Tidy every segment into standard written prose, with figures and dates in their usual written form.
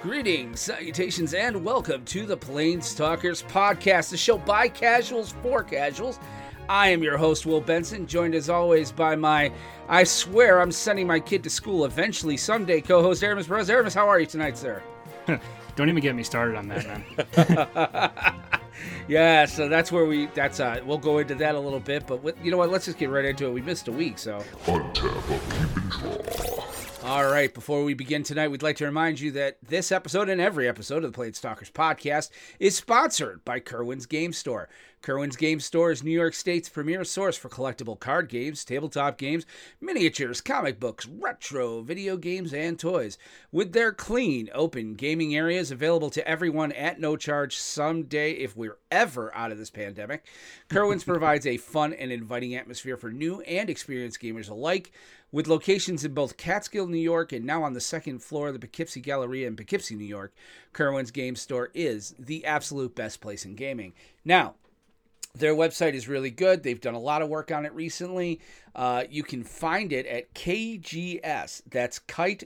Greetings, salutations, and welcome to the Planestalkers Podcast, the show by casuals for casuals. I am your host, Will Benson, joined as always by my, I swear I'm sending my kid to school eventually someday, co-host Aramis Perez. Aramis, how are you tonight, sir? Don't even get me started on that, man. Yeah, so that's where we'll go into that a little bit, but you know what, let's just get right into it. We missed a week, so. Untap a keep and draw. All right, before we begin tonight, we'd like to remind you that this episode and every episode of the Planestalkers Podcast is sponsored by Kerwin's Game Store. Kerwin's Game Store is New York State's premier source for collectible card games, tabletop games, miniatures, comic books, retro, video games, and toys. With their clean, open gaming areas available to everyone at no charge someday if we're ever out of this pandemic, Kerwin's provides a fun and inviting atmosphere for new and experienced gamers alike. With locations in both Catskill, New York, and now on the second floor of the Poughkeepsie Galleria in Poughkeepsie, New York, Kerwin's Game Store is the absolute best place in gaming. Now, their website is really good. They've done a lot of work on it recently. You can find it at KGS, that's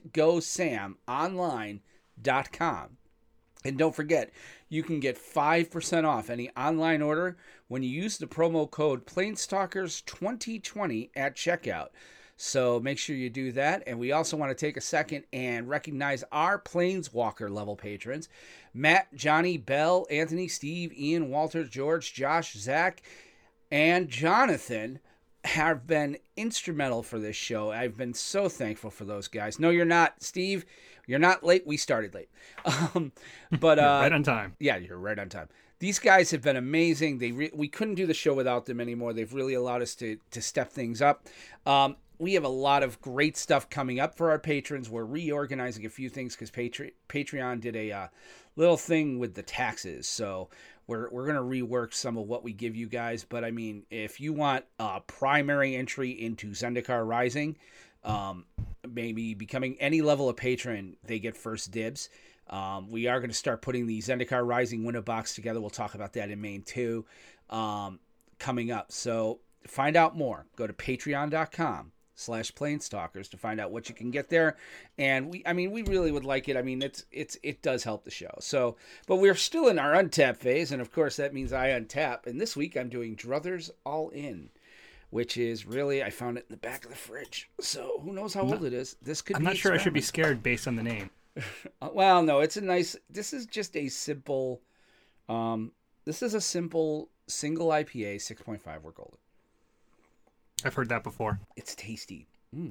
KiteGoSamOnline.com. And don't forget, you can get 5% off any online order when you use the promo code Planestalkers2020 at checkout. So make sure you do that. And we also want to take a second and recognize our Planeswalker level patrons. Matt, Johnny, Bell, Anthony, Steve, Ian, Walter, George, Josh, Zach, and Jonathan have been instrumental for this show. I've been so thankful for those guys. No, you're not, Steve. You're not late. We started late. But right on time. Yeah, you're right on time. These guys have been amazing. We couldn't do the show without them anymore. They've really allowed us to step things up. We have a lot of great stuff coming up for our patrons. We're reorganizing a few things because Patreon did a little thing with the taxes. So we're going to rework some of what we give you guys. But, I mean, if you want a primary entry into Zendikar Rising, maybe becoming any level of patron, they get first dibs. We are going to start putting the Zendikar Rising window box together. We'll talk about that in Main 2 coming up. So find out more. Go to patreon.com/Planestalkers to find out what you can get there. And we really would like it. I mean, it does help the show. So, but we're still in our untap phase. And of course that means I untap. And this week I'm doing Druthers All In, which is really, I found it in the back of the fridge. So who knows how old it is. This could I'm be not sure I should be experiment. scared based on the name. Well, no, this is just a simple, this is a simple single IPA, 6.5 wort golden. I've heard that before. It's tasty.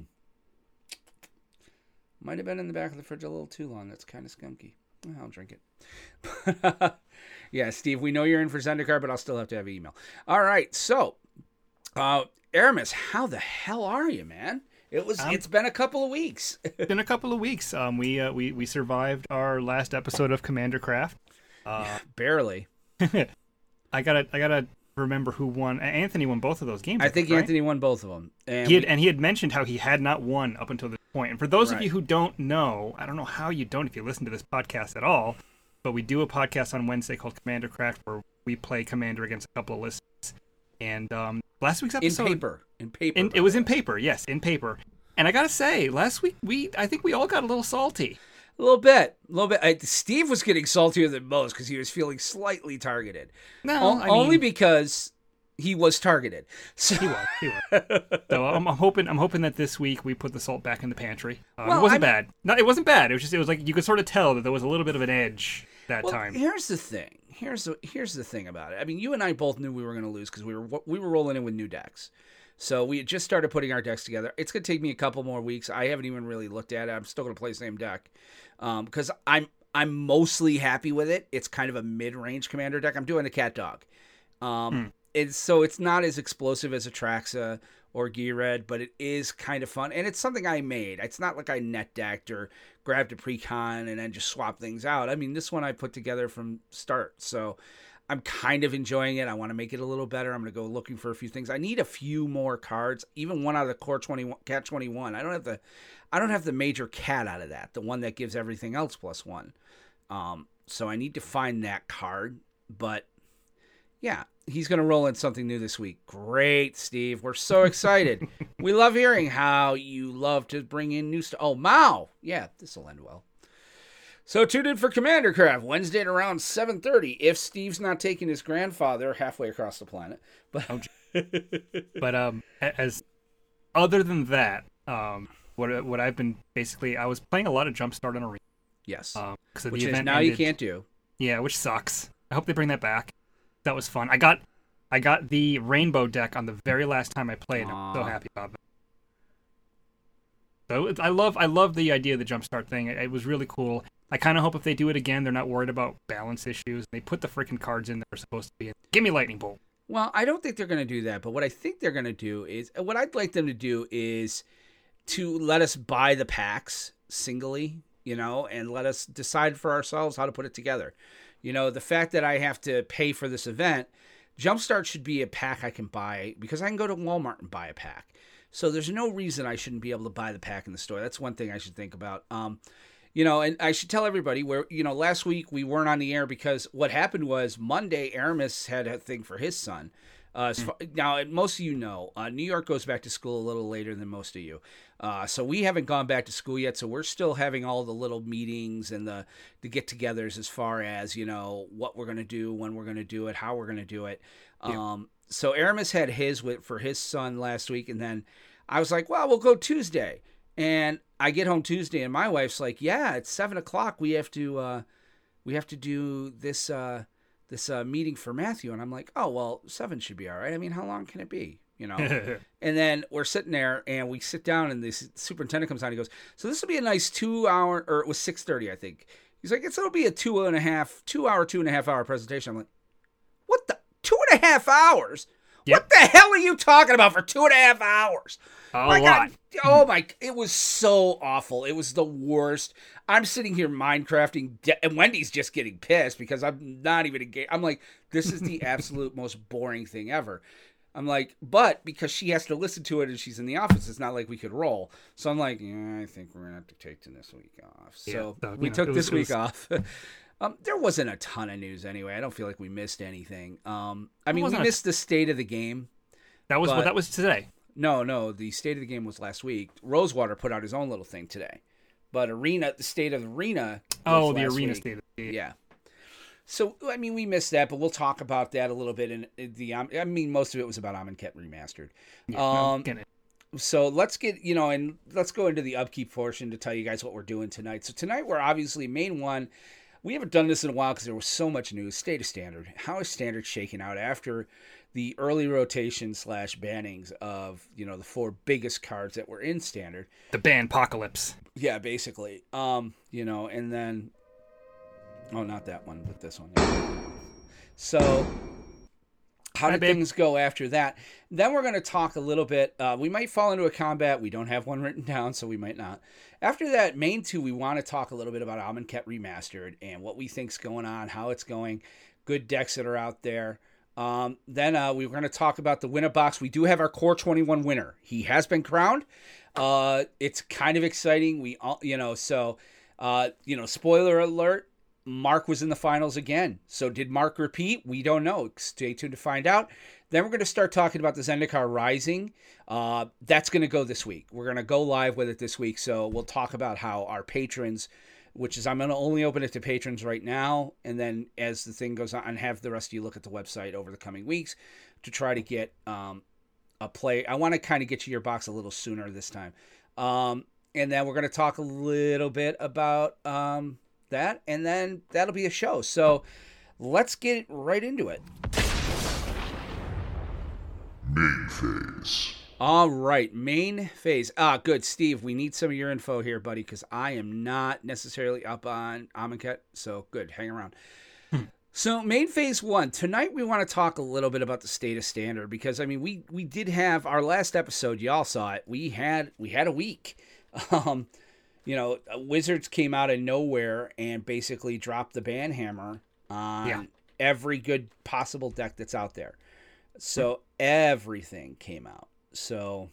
Might have been in the back of the fridge a little too long. That's kind of skunky. I'll drink it. Yeah, Steve, we know you're in for Zendikar, but I'll still have to have an email. All right, so, Aramis, how the hell are you, man? It's been a couple of weeks. Been a couple of weeks. We survived our last episode of Commander Craft. Barely. I gotta remember who won. Anthony won both of those games. I think right? Anthony won both of them. And he had mentioned how he had not won up until this point. And for those of you who don't know, I don't know how you don't if you listen to this podcast at all, but we do a podcast on Wednesday called Commander Craft where we play Commander against a couple of lists. And last week's episode... In paper. It was in paper, yes, in paper. And I gotta say, last week, I think we all got a little salty. A little bit. Steve was getting saltier than most because he was feeling slightly targeted. No, only because he was targeted. So. He was. So I'm hoping that this week we put the salt back in the pantry. Well, it wasn't bad. No, it wasn't bad. It was like you could sort of tell that there was a little bit of an edge that time. Here's the thing. Here's the thing about it. I mean, you and I both knew we were going to lose because we were rolling in with new decks. So we had just started putting our decks together. It's going to take me a couple more weeks. I haven't even really looked at it. I'm still going to play the same deck because I'm mostly happy with it. It's kind of a mid-range commander deck. I'm doing a cat dog. It's not as explosive as Atraxa or Gearred, but it is kind of fun. And it's something I made. It's not like I net decked or grabbed a precon and then just swapped things out. I mean, this one I put together from start. So I'm kind of enjoying it. I want to make it a little better. I'm going to go looking for a few things. I need a few more cards, even one out of the core 21, cat 21. I don't have the major cat out of that, the one that gives everything else +1. So I need to find that card, but yeah, he's going to roll in something new this week. Great, Steve. We're so excited. We love hearing how you love to bring in new stuff. Oh, Mao. Yeah, this will end well. So tune in for Commander Craft Wednesday at around 7:30. If Steve's not taking his grandfather halfway across the planet, but but as other than that, what I've been basically I was playing a lot of Jumpstart on Arena. yes, Because which the is event now ended. you can't do. Yeah, which sucks. I hope they bring that back. That was fun. I got the rainbow deck on the very last time I played. I'm so happy about that. So I love the idea of the Jumpstart thing. It was really cool. I kind of hope if they do it again, they're not worried about balance issues. They put the freaking cards in that are supposed to be in. Give me Lightning Bolt. Well, I don't think they're going to do that, but what I think they're going to do is what I'd like them to do is to let us buy the packs singly, and let us decide for ourselves how to put it together. The fact that I have to pay for this event, Jumpstart should be a pack I can buy because I can go to Walmart and buy a pack. So there's no reason I shouldn't be able to buy the pack in the store. That's one thing I should think about. And I should tell everybody where, last week we weren't on the air because what happened was Monday, Aramis had a thing for his son. Now, most of New York goes back to school a little later than most of you. So we haven't gone back to school yet. So we're still having all the little meetings and the get-togethers as far as, what we're going to do, when we're going to do it, how we're going to do it. Yeah. So Aramis had his for his son last week. And then I was like, well, we'll go Tuesday. And I get home Tuesday and my wife's like, yeah, it's 7:00. We have to do this meeting for Matthew. And I'm like, oh, well, 7 should be all right. I mean, how long can it be? And then we're sitting there and we sit down and the superintendent comes on. He goes, so this will be a nice 2 hour, or it was 6:30, I think. He's like, it'll be a 2.5 hour presentation. I'm like, what the 2.5 hours? Yep. What the hell are you talking about for 2.5 hours? A lot. It was so awful. It was the worst. I'm sitting here Minecrafting, and Wendy's just getting pissed because I'm not even engaged. I'm like, this is the absolute most boring thing ever. I'm like, but because she has to listen to it and she's in the office, it's not like we could roll. So I'm like, I think we're going to have to take this week off. So we took this week off. There wasn't a ton of news anyway. I don't feel like we missed anything. We missed the state of the game. That was today. No, the state of the game was last week. Rosewater put out his own little thing today. But the state of the arena. Oh, the arena state of the game. Yeah. So, we missed that, but we'll talk about that a little bit. Most of it was about Amonkhet Remastered. Yeah, so let's get, let's go into the upkeep portion to tell you guys what we're doing tonight. So tonight we're obviously main one. We haven't done this in a while because there was so much news. State of Standard. How is Standard shaking out after the early rotation / bannings of, the 4 biggest cards that were in Standard? The ban apocalypse. Yeah, basically. And then, not that one, but this one. So, how did things go after that? Then we're going to talk a little bit. We might fall into a combat. We don't have one written down, so we might not. After that, main 2, we want to talk a little bit about Amonkhet Remastered and what we think's going on, how it's going, good decks that are out there. Then we're going to talk about the winner box. We do have our Core 21 winner. He has been crowned. It's kind of exciting. We all, spoiler alert, Mark was in the finals again. So did Mark repeat? We don't know. Stay tuned to find out. Then we're going to start talking about the Zendikar Rising. That's going to go this week. We're going to go live with it this week. So we'll talk about how our patrons, which is I'm going to only open it to patrons right now. And then as the thing goes on, and have the rest of you look at the website over the coming weeks to try to get a play. I want to kind of get you your box a little sooner this time. And then we're going to talk a little bit about that. And then that'll be a show. So let's get right into it. Main phase. All right, main phase. Good. Steve, we need some of your info here, buddy, because I am not necessarily up on Amonkhet. So good, hang around. So main phase 1. Tonight we want to talk a little bit about the state of Standard because, we did have our last episode. Y'all saw it. We had a week. Wizards came out of nowhere and basically dropped the ban hammer on every good possible deck that's out there. So everything came out. So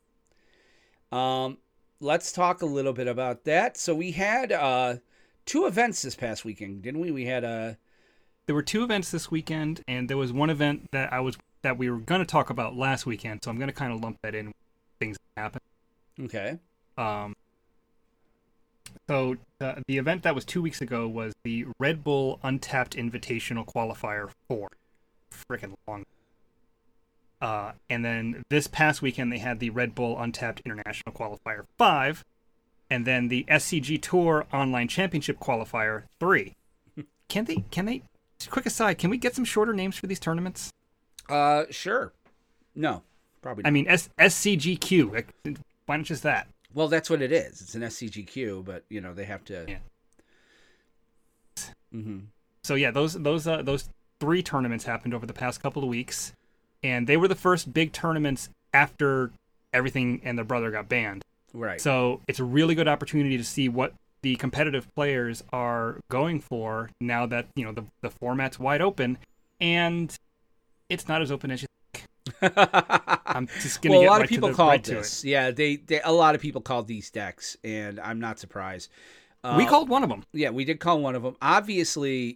let's talk a little bit about that. So we had 2 events this past weekend, didn't we? We had There were 2 events this weekend, and there was one event that we were going to talk about last weekend. So I'm going to kind of lump that in with things that happened. Okay. So the event that was 2 weeks ago was the Red Bull Untapped Invitational Qualifier 4. Freaking long. And then this past weekend they had the Red Bull Untapped International Qualifier 5, and then the SCG Tour Online Championship Qualifier 3. Can they? Quick aside, can we get some shorter names for these tournaments? Sure. No, probably not. I mean, SCGQ. Why not just that? Well, that's what it is. It's an SCGQ, but they have to. Yeah. Mm-hmm. So yeah, those 3 tournaments happened over the past couple of weeks, and they were the first big tournaments after everything and their brother got banned. Right. So it's a really good opportunity to see what the competitive players are going for now that the format's wide open, and it's not as open as you think. I'm just gonna well, get a lot right of people to the, called right to this. it. Yeah, they a lot of people called these decks, and I'm not surprised. We called one of them. Yeah, we did call one of them. Obviously,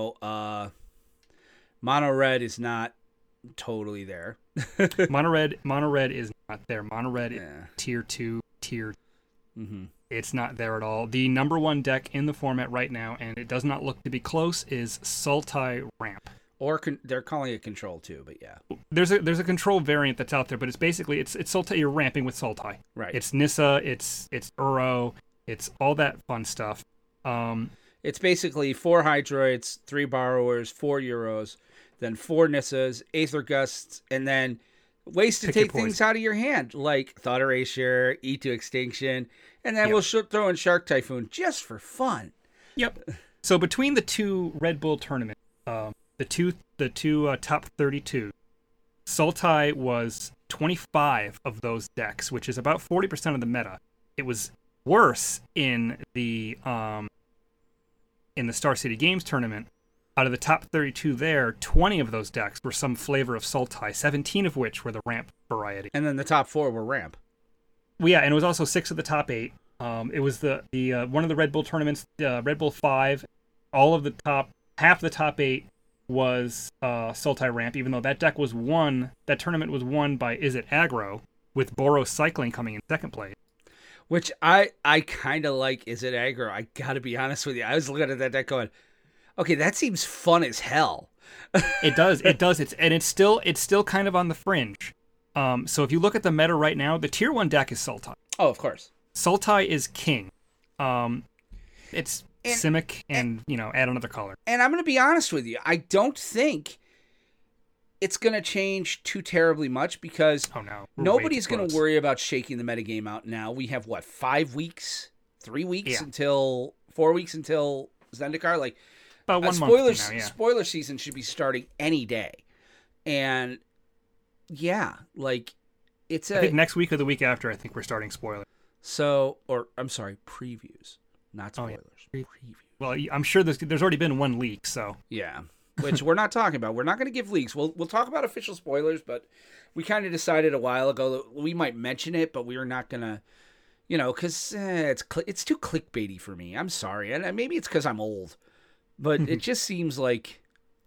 Mono Red is not totally there. Mono Red is not there. Mono Red is Yeah. tier 2, tier. Mm-hmm. It's not there at all. The number 1 deck in the format right now, and it does not look to be close, is Sultai Ramp. Or they're calling it Control too, but yeah. There's a control variant that's out there, but it's basically it's Sultai. You're ramping with Sultai. Right. It's Nissa. It's Uro. It's all that fun stuff. It's basically 4 Hydroids, 3 Borrowers, 4 Euros, then 4 Nissas, Aether Gusts, and then ways to Pick your take things out of your hand, like Thought Erasure, Eat to Extinction, and then we'll throw in Shark Typhoon just for fun. Yep. So between the 2 Red Bull tournaments, the two top 32, Sultai was 25 of those decks, which is about 40% of the meta. It was worse in the Star City Games tournament. Out of the top 32 there, 20 of those decks were some flavor of Sultai, 17 of which were the ramp variety. And then the top 4 were ramp. Well, yeah, and it was also 6 of the top 8. It was the one of the Red Bull tournaments, Red Bull 5. Half the top 8 was Sultai Ramp, even though that tournament was won by Is It Aggro, with Boros Cycling coming in second place. Which I kind of like Is It Aggro. I gotta be honest with you. I was looking at that deck going, okay, that seems fun as hell. It does. It's still kind of on the fringe. So if you look at the meta right now, the tier 1 deck is Sultai. Oh, of course. Sultai is king. It's Simic and add another color. And I'm going to be honest with you. I don't think it's going to change too terribly much because nobody's going to worry about shaking the metagame out now. We have, 5 weeks? 3 weeks? 4 weeks until Zendikar? Like, about 1 month from now, spoiler season should be starting any day. And, yeah, like, I think next week or the week after, I think we're starting spoiler. Previews. Not spoilers. Preview. Well, I'm sure there's already been 1 leak, so. Yeah, which we're not talking about. We're not going to give leaks. We'll talk about official spoilers, but we kind of decided a while ago that we might mention it, but we are not going to, because it's too clickbaity for me. I'm sorry. And maybe it's because I'm old, but it just seems like,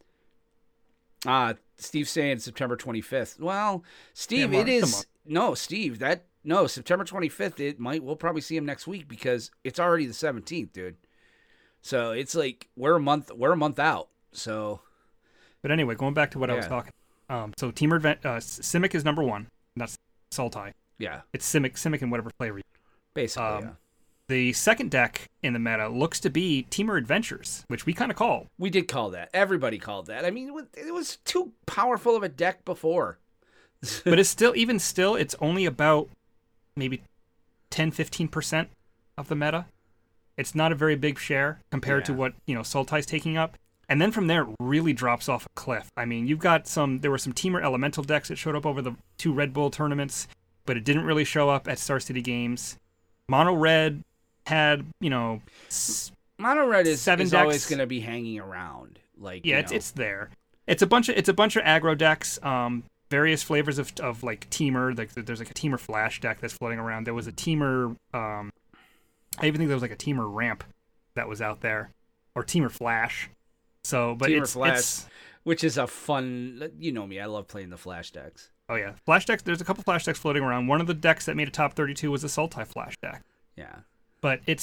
Steve's saying September 25th. Well, Steve, it is, no, Steve, September 25th, we'll probably see him next week because it's already the 17th, dude. So it's like we're a month out. So, but anyway, going back to what I was talking. So Team Simic is number 1. That's Sultai. Yeah, it's Simic in whatever flavor. Basically, yeah. The second deck in the meta looks to be Teamer Adventures, which we kind of called. We did call that. Everybody called that. I mean, it was too powerful of a deck before. But it's still, it's only about maybe 10-15% of the meta. It's not a very big share compared to what Sultai's taking up. And then from there, it really drops off a cliff. I mean, there were some Teamer Elemental decks that showed up over the 2 Red Bull tournaments, but it didn't really show up at Star City Games. Mono Red had, Mono Red is always going to be hanging around. Like, it's there. It's a bunch of aggro decks. Various flavors of like Teamer. Like there's like a Teamer Flash deck that's floating around. There was a Teamer. I even think there was like a Teamer Ramp that was out there, or Teamer Flash. So, but Teamer Flash, which is a fun. You know me, I love playing the Flash decks. Oh yeah, Flash decks. There's a couple Flash decks floating around. One of the decks that made a top 32 was a Sultai Flash deck. Yeah, but it's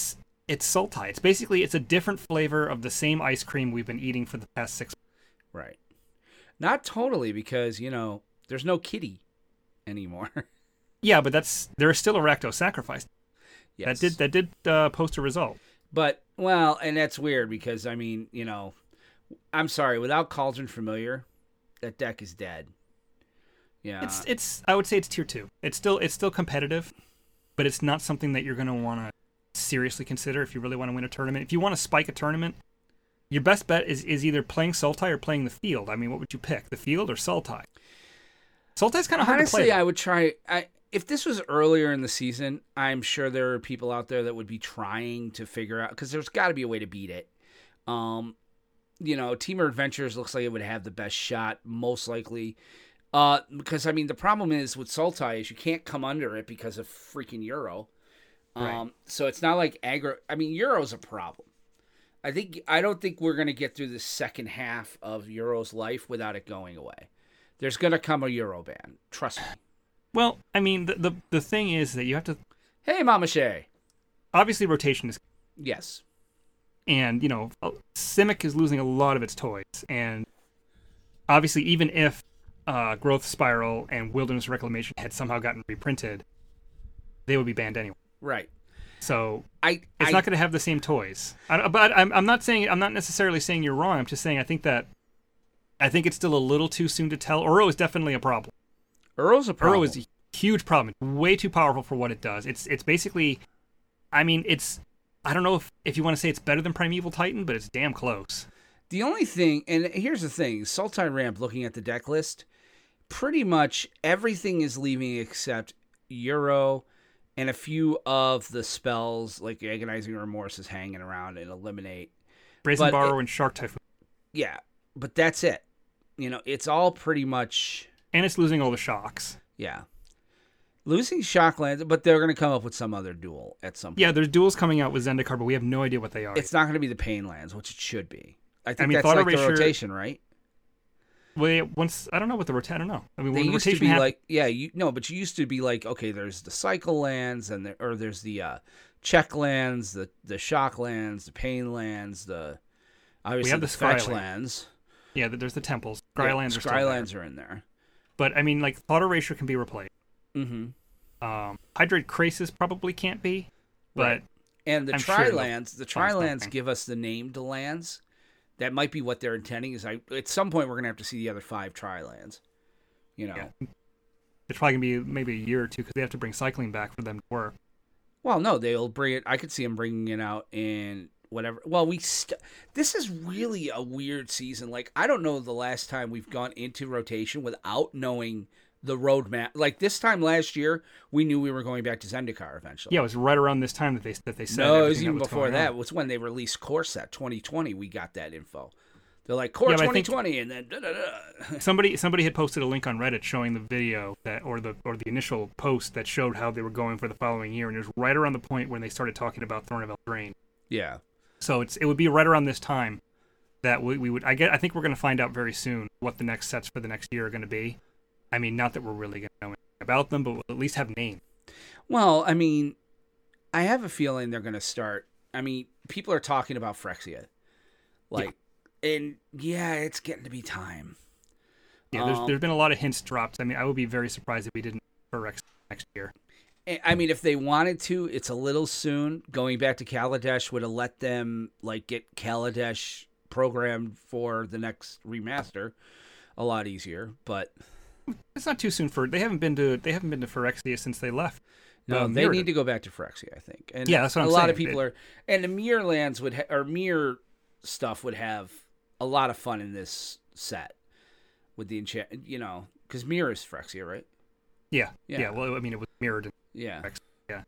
It's Sultai. It's basically it's a different flavor of the same ice cream we've been eating for the past 6 months. Right. Not totally, because, there's no kitty anymore. Yeah, but there is still a Rakdos sacrifice. Yes. That did post a result. But, and that's weird because, I'm sorry, without Cauldron Familiar, that deck is dead. Yeah. It's I would say it's tier 2. It's still competitive, but it's not something that you're going to want to seriously consider if you really want to win a tournament. If you want to spike a tournament, your best bet is either playing Sultai or playing the field. I mean, what would you pick, the field or Sultai? Sultai's kind of hard to play. Honestly, I would try. If this was earlier in the season, I'm sure there are people out there that would be trying to figure out, because there's got to be a way to beat it. Teamer Adventures looks like it would have the best shot, most likely. Because, the problem is with Sultai is you can't come under it because of freaking Euro. Right. So it's not like aggro. Euro's a problem. I don't think we're going to get through the second half of Euro's life without it going away. There's going to come a Euro ban. Trust me. Well, the thing is that you have to... Hey, Mama Shay. Obviously, rotation is... Yes. And, Simic is losing a lot of its toys. And obviously, even if Growth Spiral and Wilderness Reclamation had somehow gotten reprinted, they would be banned anyway. Right. So it's not going to have the same toys. But I'm not necessarily saying you're wrong. I'm just saying I think it's still a little too soon to tell. Uro is definitely a problem. Uro's a problem. Uro is a huge problem. It's way too powerful for what it does. It's basically, I don't know if you want to say it's better than Primeval Titan, but it's damn close. The only thing, and here's the thing, Sultai Ramp, looking at the deck list, pretty much everything is leaving except Euro and a few of the spells, like Agonizing Remorse is hanging around and Eliminate. Brazen Borrow and Shark Typhoon. Yeah, but that's it. It's all pretty much... And it's losing all the shocks. Yeah. Losing Shocklands, but they're going to come up with some other duel at some point. Yeah, there's duels coming out with Zendikar, but we have no idea what they are. It's not going to be the Painlands, which it should be. I think that's like the rotation, right? Well, I don't know what the rotation. I don't know. They used to be like, but you used to be like, okay, there's the Cycle Lands, or there's the Check Lands, the Shock Lands, the Pain Lands, obviously the Fetch Lands. Yeah, there's the temples. Scrylands are still there. Scrylands are in there. But Thought Erasure can be replaced. Mm-hmm. Hydrate Krasis probably can't be, but right. And the Tri-Lands, Tri-Lands give us the named lands. That might be what they're intending. At some point we're gonna have to see the other 5 Tri-Lands. Yeah. It's probably gonna be maybe a year or two because they have to bring cycling back for them to work. Well, no, they'll bring it. I could see them bringing it out in whatever. Well, this is really a weird season. Like, I don't know the last time we've gone into rotation without knowing the roadmap. Like, this time last year, we knew we were going back to Zendikar eventually. Yeah, it was right around this time that they said. No, it was even before that. It was when they released Core Set 2020. We got that info. They're like Core 2020, and then somebody had posted a link on Reddit showing the video or the initial post that showed how they were going for the following year, and it was right around the point when they started talking about Thorn of Eldraine. Yeah. So it would be right around this time that we would. I think we're going to find out very soon what the next sets for the next year are going to be. Not that we're really going to know anything about them, but we'll at least have names. Well, I have a feeling they're going to start. People are talking about Phyrexia. And it's getting to be time. Yeah, there's been a lot of hints dropped. I would be very surprised if we didn't Phyrexia next year. If they wanted to, it's a little soon. Going back to Kaladesh would have let them get Kaladesh programmed for the next remaster a lot easier, but it's not too soon they haven't been to Phyrexia since they left. No, they need to go back to Phyrexia, I think. And yeah, that's what I'm saying. A lot of people are, and the Mirror Lands or Mirror stuff would have a lot of fun in this set with the enchant, because Mirror is Phyrexia, right? Yeah. Well, it was mirrored. Yeah. Yeah.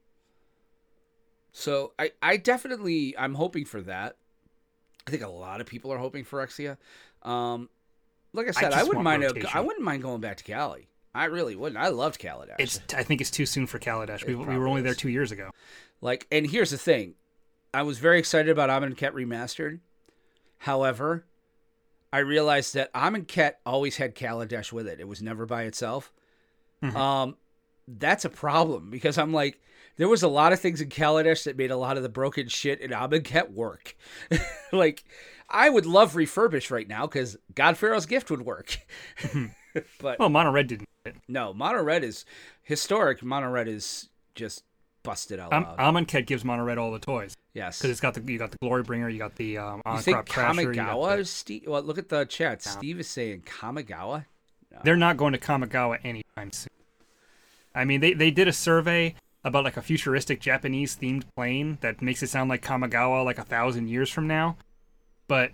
So I definitely, I'm hoping for that. I think a lot of people are hoping for Phyrexia. Like I said, I wouldn't mind going back to Cali. I really wouldn't. I loved Kaladesh. I think it's too soon for Kaladesh. We were only there 2 years ago. And here's the thing. I was very excited about Amonkhet Remastered. However, I realized that Amonkhet always had Kaladesh with it. It was never by itself. Mm-hmm. That's a problem because I'm like, There was a lot of things in Kaladesh that made a lot of the broken shit in Amonkhet work. Like, I would love Refurbish right now because God Pharaoh's Gift would work. But Well, Mono Red didn't. no, Mono Red is historic. Mono Red is just busted out loud. Amonkhet gives Mono Red all the toys Yes. because it's got you got the Glory Bringer, you got the You On think Crop Crasher. Kamigawa is Steve? Well, look at the chat. Steve is saying Kamigawa. They're not going to Kamigawa anytime soon. I mean, they did a survey about like a futuristic Japanese themed plane that makes it sound like Kamigawa like 1,000 years from now, but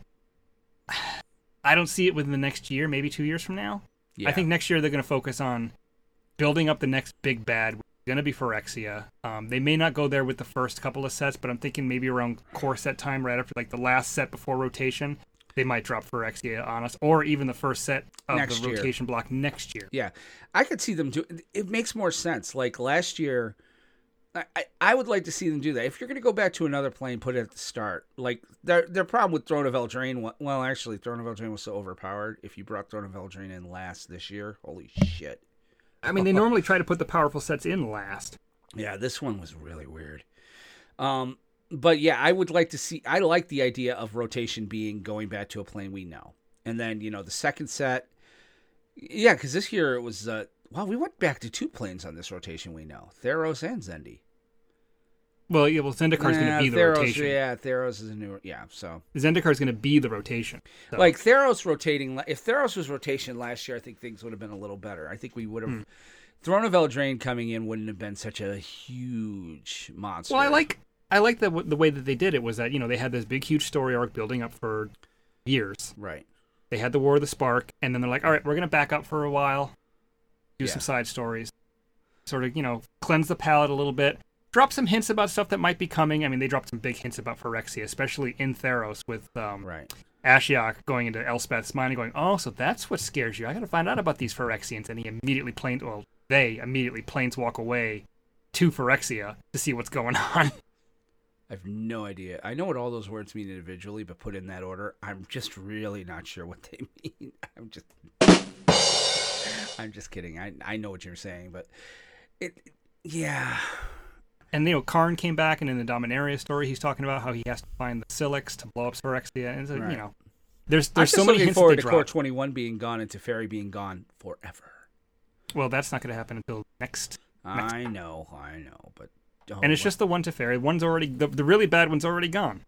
I don't see it within the next year, maybe 2 years from now. Yeah. I think next year they're going to focus on building up the next big bad, which is going to be Phyrexia. They may not go there with the first couple of sets, but I'm thinking maybe around core set time, right after like the last set before rotation, they might drop Phyrexia on us, or even the first set of Next the year. rotation block next year. Yeah, I could see them do. It makes more sense. Like last year, I would like to see them do that. If you're going to go back to another plane, put it at the start. Like their problem with Throne of Eldraine. Well, actually, Throne of Eldraine was so overpowered. If you brought Throne of Eldraine in last this year, holy shit. I mean, they normally try to put the powerful sets in last. Yeah, this one was really weird. But yeah, I would like to see. I like the idea of rotation being going back to a plane we know, and then the second set. Yeah, because this year it was. Wow, we went back to 2 planes on this rotation we know, Theros and Zendi. Well, yeah, Zendikar is going to be the Theros, rotation. Yeah, Theros is a new. Yeah, so Zendikar is going to be the rotation. So. like Theros rotating. If Theros was rotation last year, I think things would have been a little better. I think we would have. Throne of Eldraine coming in wouldn't have been such a huge monster. Well, I like the way that they did it was that they had this big huge story arc building up for years. Right. They had the War of the Spark, and then they're like, all right, we're going to back up for a while, do some side stories, sort of cleanse the palate a little bit. Drop some hints about stuff that might be coming. I mean, they dropped some big hints about Phyrexia, especially in Theros with Right. Ashiok going into Elspeth's mind and going, oh, so that's what scares you. I got to find out about these Phyrexians. And they immediately planeswalk away to Phyrexia to see what's going on. I have no idea. I know what all those words mean individually, but put in that order, I'm just really not sure what they mean. I'm just kidding. I know what you're saying, but yeah. And Karn came back, and in the Dominaria story, he's talking about how he has to find the Silix to blow up Phyrexia, and so, Right. there's I'm so just many looking hints that forward they to drop. Core 21 being gone and Teferi being gone forever. Well, that's not going to happen until next. I know, but And it's just the one Teferi. One's already the really bad one's already gone.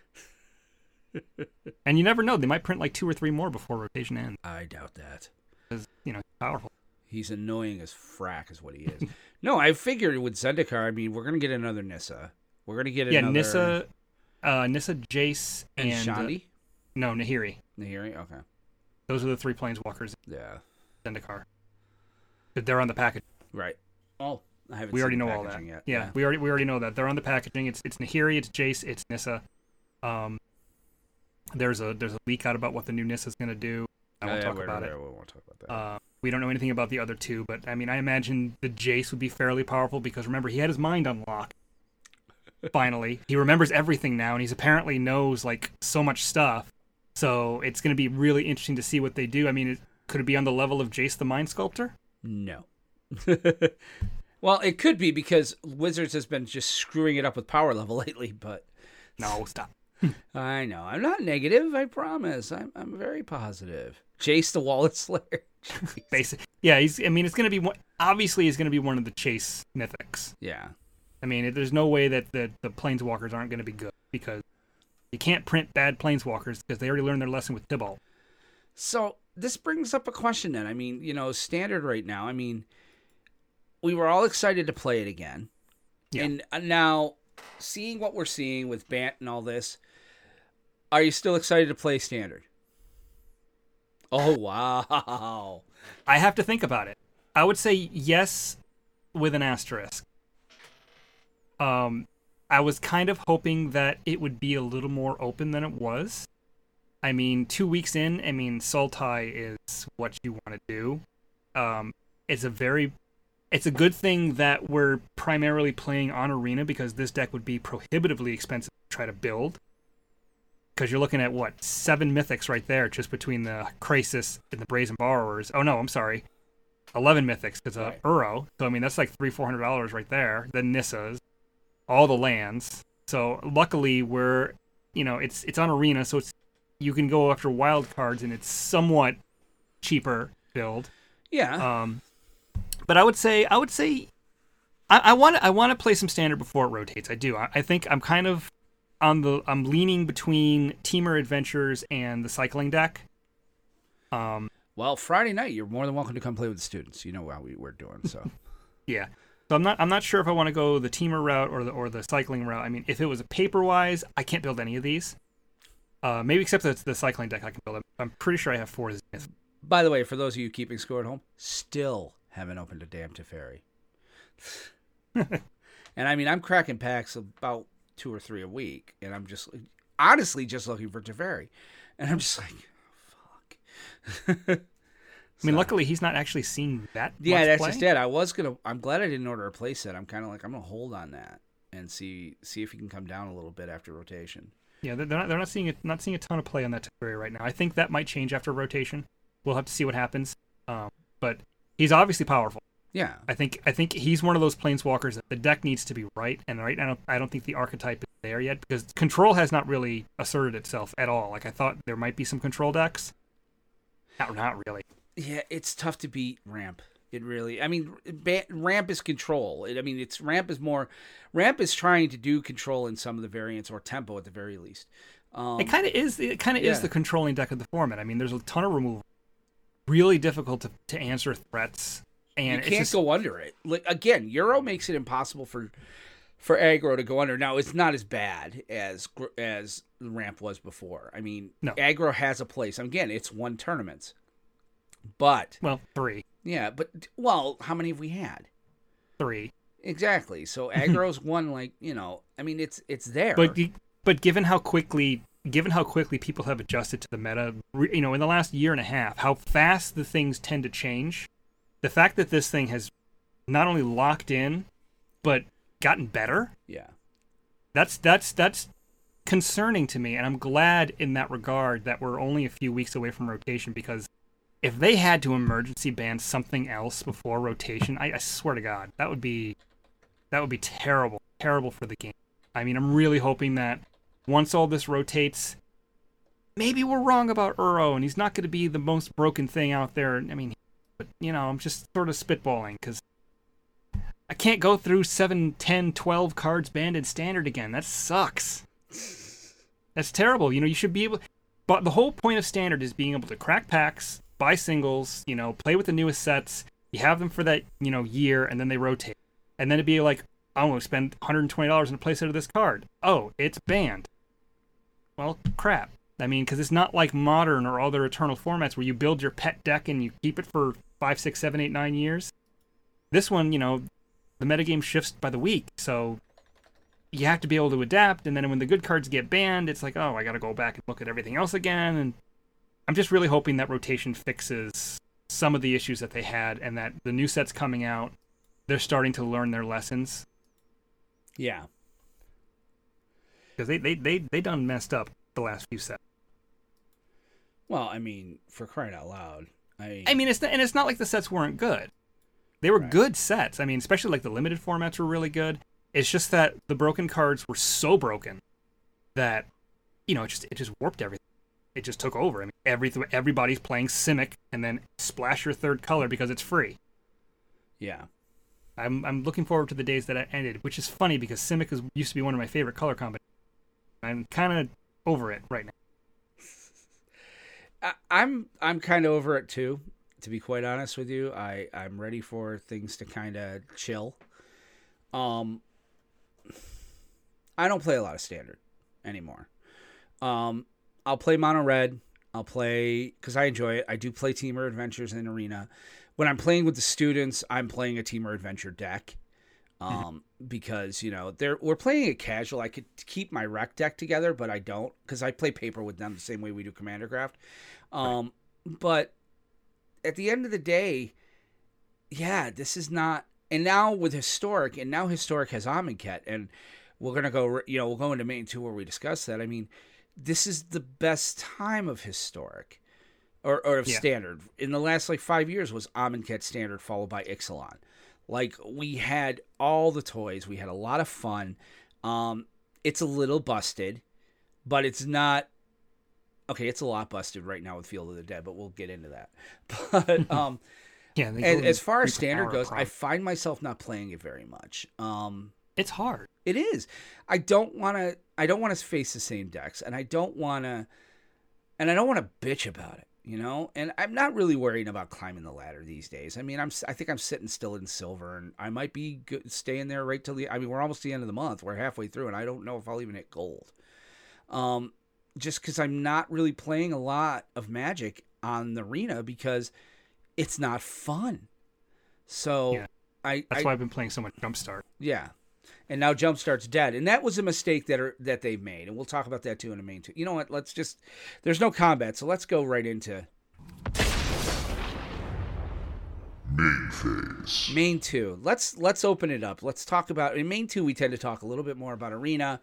And you never know; they might print like 2 or 3 more before rotation ends. I doubt that. Because powerful. He's annoying as frack, is what he is. No, I figured with Zendikar, I mean, we're gonna get another Nissa. We're gonna get another Nissa, Jace, and and Shandi. No, Nahiri. Nahiri, okay. Those are the 3 planeswalkers Yeah, in Zendikar. But they're on the package. right. Oh, I haven't. We seen already the know all that. packaging yet. Yeah, we already know that they're on the packaging. It's Nahiri, it's Jace, it's Nissa. There's a leak out about what the new Nissa's gonna do. I won't talk about it. We won't talk about that. We don't know anything about the other 2, but I mean, I imagine the Jace would be fairly powerful because remember he had his mind unlocked. Finally, he remembers everything now, and he's apparently knows like so much stuff. So it's going to be really interesting to see what they do. I mean, could it be on the level of Jace the Mind Sculptor? No. Well, it could be because Wizards has been just screwing it up with power level lately, but No, stop. I know. I'm not negative, I promise. I'm very positive. Jace the Wallet Slayer. Basic. Yeah, it's going to be obviously he's going to be one of the Chase mythics. Yeah. I mean, there's no way that the planeswalkers aren't going to be good because you can't print bad planeswalkers because they already learned their lesson with Tibalt. So this brings up a question then. I mean, Standard right now, I mean, we were all excited to play it again. Yeah. And now, seeing what we're seeing with Bant and all this, are you still excited to play Standard? Oh, wow. I have to think about it. I would say yes with an asterisk. I was kind of hoping that it would be a little more open than it was. I mean, 2 weeks in, Sultai is what you want to do. It's a good thing that we're primarily playing on Arena because this deck would be prohibitively expensive to try to build. Because you're looking at, 7 mythics right there, just between the Krasis and the Brazen Borrowers. Oh, no, I'm sorry. 11 mythics, because Right. Uro. So, that's like $300-$400 right there. Then Nissa's. all the lands. So luckily we're, it's on Arena, so you can go after wild cards and it's somewhat cheaper build. Yeah. But I would say I want to play some standard before it rotates. I do. I think I'm kind of I'm leaning between Teamer Adventures and the cycling deck. Well, Friday night you're more than welcome to come play with the students. You know how we're doing, so. Yeah. So I'm not sure if I want to go the Teamer route or the cycling route. I mean, if it was a paper wise, I can't build any of these. Maybe except the cycling deck I can build it. I'm pretty sure I have 4 Zenith. By the way, for those of you keeping score at home, still haven't opened a damn Teferi. And I mean, I'm cracking packs about 2 or 3 a week, and I'm just honestly just looking for Teferi, and I'm just like, fuck. I mean, luckily he's not actually seen that. Yeah, much that's play. just it. I'm glad I didn't order a playset. I'm kind of like, I'm gonna hold on that and see if he can come down a little bit after rotation. Yeah, they're not seeing a ton of play on that Teferi right now. I think that might change after rotation. We'll have to see what happens. But he's obviously powerful. Yeah, I think he's one of those planeswalkers that the deck needs to be right, and right now I don't think the archetype is there yet because control has not really asserted itself at all. Like I thought there might be some control decks. Not really. Yeah, it's tough to beat ramp. It really. I mean, ramp is control. Ramp is trying to do control in some of the variants or tempo at the very least. It kind of is. It kind of is the controlling deck of the format. I mean, there's a ton of removal. Really difficult to answer threats. And you can't go under it. Like again, Euro makes it impossible for aggro to go under. Now it's not as bad as ramp was before. I mean, no. Aggro has a place. Again, it's won tournaments, but 3. Yeah, but how many have we had? 3. Exactly. So aggro's won. Like I mean, it's there. But given how quickly people have adjusted to the meta, in the last year and a half, how fast the things tend to change. The fact that this thing has not only locked in, but gotten better. Yeah. That's concerning to me, and I'm glad in that regard that we're only a few weeks away from rotation because if they had to emergency ban something else before rotation, I swear to God, that would be terrible for the game. I mean, I'm really hoping that once all this rotates, maybe we're wrong about Uro, and he's not going to be the most broken thing out there. I mean, but, I'm just sort of spitballing because I can't go through 7, 10, 12 cards banned in Standard again. That sucks. That's terrible. You should be able... But the whole point of Standard is being able to crack packs, buy singles, play with the newest sets. You have them for that, year, and then they rotate. And then it'd be like, I want to spend $120 in a playset of this card. Oh, it's banned. Well, crap. I mean, because it's not like Modern or other Eternal formats where you build your pet deck and you keep it for 5, 6, 7, 8, 9 years. This one, the metagame shifts by the week, so you have to be able to adapt, and then when the good cards get banned, it's like, oh, I gotta go back and look at everything else again, and I'm just really hoping that rotation fixes some of the issues that they had, and that the new sets coming out, they're starting to learn their lessons. Yeah. Because they done messed up the last few sets. Well, I mean, for crying out loud. I mean, it's not like the sets weren't good. They were good sets. I mean, especially like the limited formats were really good. It's just that the broken cards were so broken that, it just warped everything. It just took over. I mean, everybody's playing Simic and then splash your third color because it's free. Yeah. I'm looking forward to the days that it ended, which is funny because Simic used to be one of my favorite color combinations. I'm kind of over it right now. I'm kind of over it too, to be quite honest with you. I'm ready for things to kind of chill. I don't play a lot of Standard anymore. I'll play Mono Red. I'll play because I enjoy it. I do play Teamer Adventures in Arena. When I'm playing with the students, I'm playing a Teamer Adventure deck. Because we're playing it casual. I could keep my rec deck together, but I don't because I play paper with them the same way we do Commander Craft. But at the end of the day, yeah, this is not. And now with Historic, Historic has Amonkhet, and we're gonna go. We'll go into Main 2 where we discuss that. I mean, this is the best time of Historic, or of Standard in the last 5 years was Amonkhet Standard followed by Ixalan. Like, we had all the toys. We had a lot of fun. It's a little busted, but it's not. Okay, it's a lot busted right now with Field of the Dead, but we'll get into that. But Yeah, as far as standard goes, I find myself not playing it very much. It's hard. It is. I don't want to face the same decks, and I don't want to bitch about it. And I'm not really worrying about climbing the ladder these days. I mean, I think I'm sitting still in silver, and I might be staying there right till we're almost the end of the month. We're halfway through, and I don't know if I'll even hit gold. Just because I'm not really playing a lot of Magic on the arena because it's not fun. So yeah. That's why I've been playing so much Jumpstart. Yeah. And now Jumpstart's dead. And that was a mistake that they've made. And we'll talk about that too in a main two. You know what? There's no combat, so let's go right into Main phase. Main two. Let's open it up. Let's talk about, in main two we tend to talk a little bit more about arena.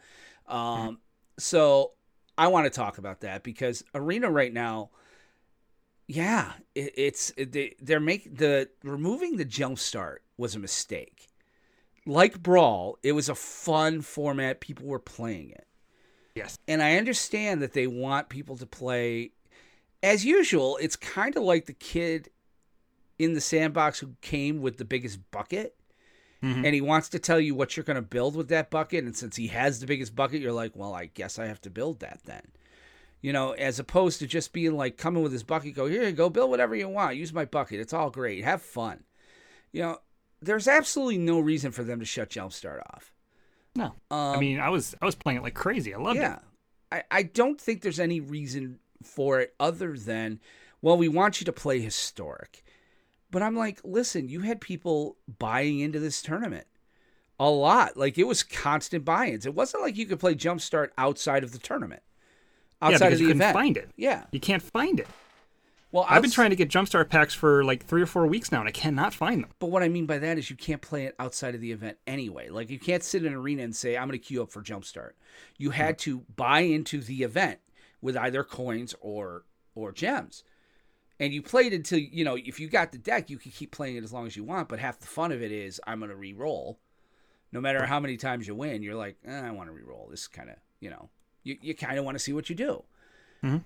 So I want to talk about that because arena right now, yeah, they're making removing the Jumpstart was a mistake. Like Brawl, it was a fun format. People were playing it. Yes. And I understand that they want people to play. As usual, it's kind of like the kid in the sandbox who came with the biggest bucket. Mm-hmm. And he wants to tell you what you're going to build with that bucket. And since he has the biggest bucket, you're like, well, I guess I have to build that then. As opposed to just being like, coming with his bucket, go, here you go, build whatever you want. Use my bucket. It's all great. Have fun. There's absolutely no reason for them to shut Jumpstart off. No. I mean, I was playing it like crazy. I loved it. I don't think there's any reason for it other than, well, we want you to play Historic. But I'm like, listen, you had people buying into this tournament a lot. Like, it was constant buy-ins. It wasn't like you could play Jumpstart outside of the tournament. Outside of the event. You couldn't find it. Yeah. You can't find it. Well, I've been trying to get Jumpstart packs for like 3 or 4 weeks now, and I cannot find them. But what I mean by that is you can't play it outside of the event anyway. Like, you can't sit in an arena and say, I'm going to queue up for Jumpstart. You had to buy into the event with either coins or gems. And you played until, if you got the deck, you could keep playing it as long as you want, but half the fun of it is I'm going to re-roll. No matter how many times you win, you're like, I want to re-roll. This is kind of, you kind of want to see what you do. Mm-hmm.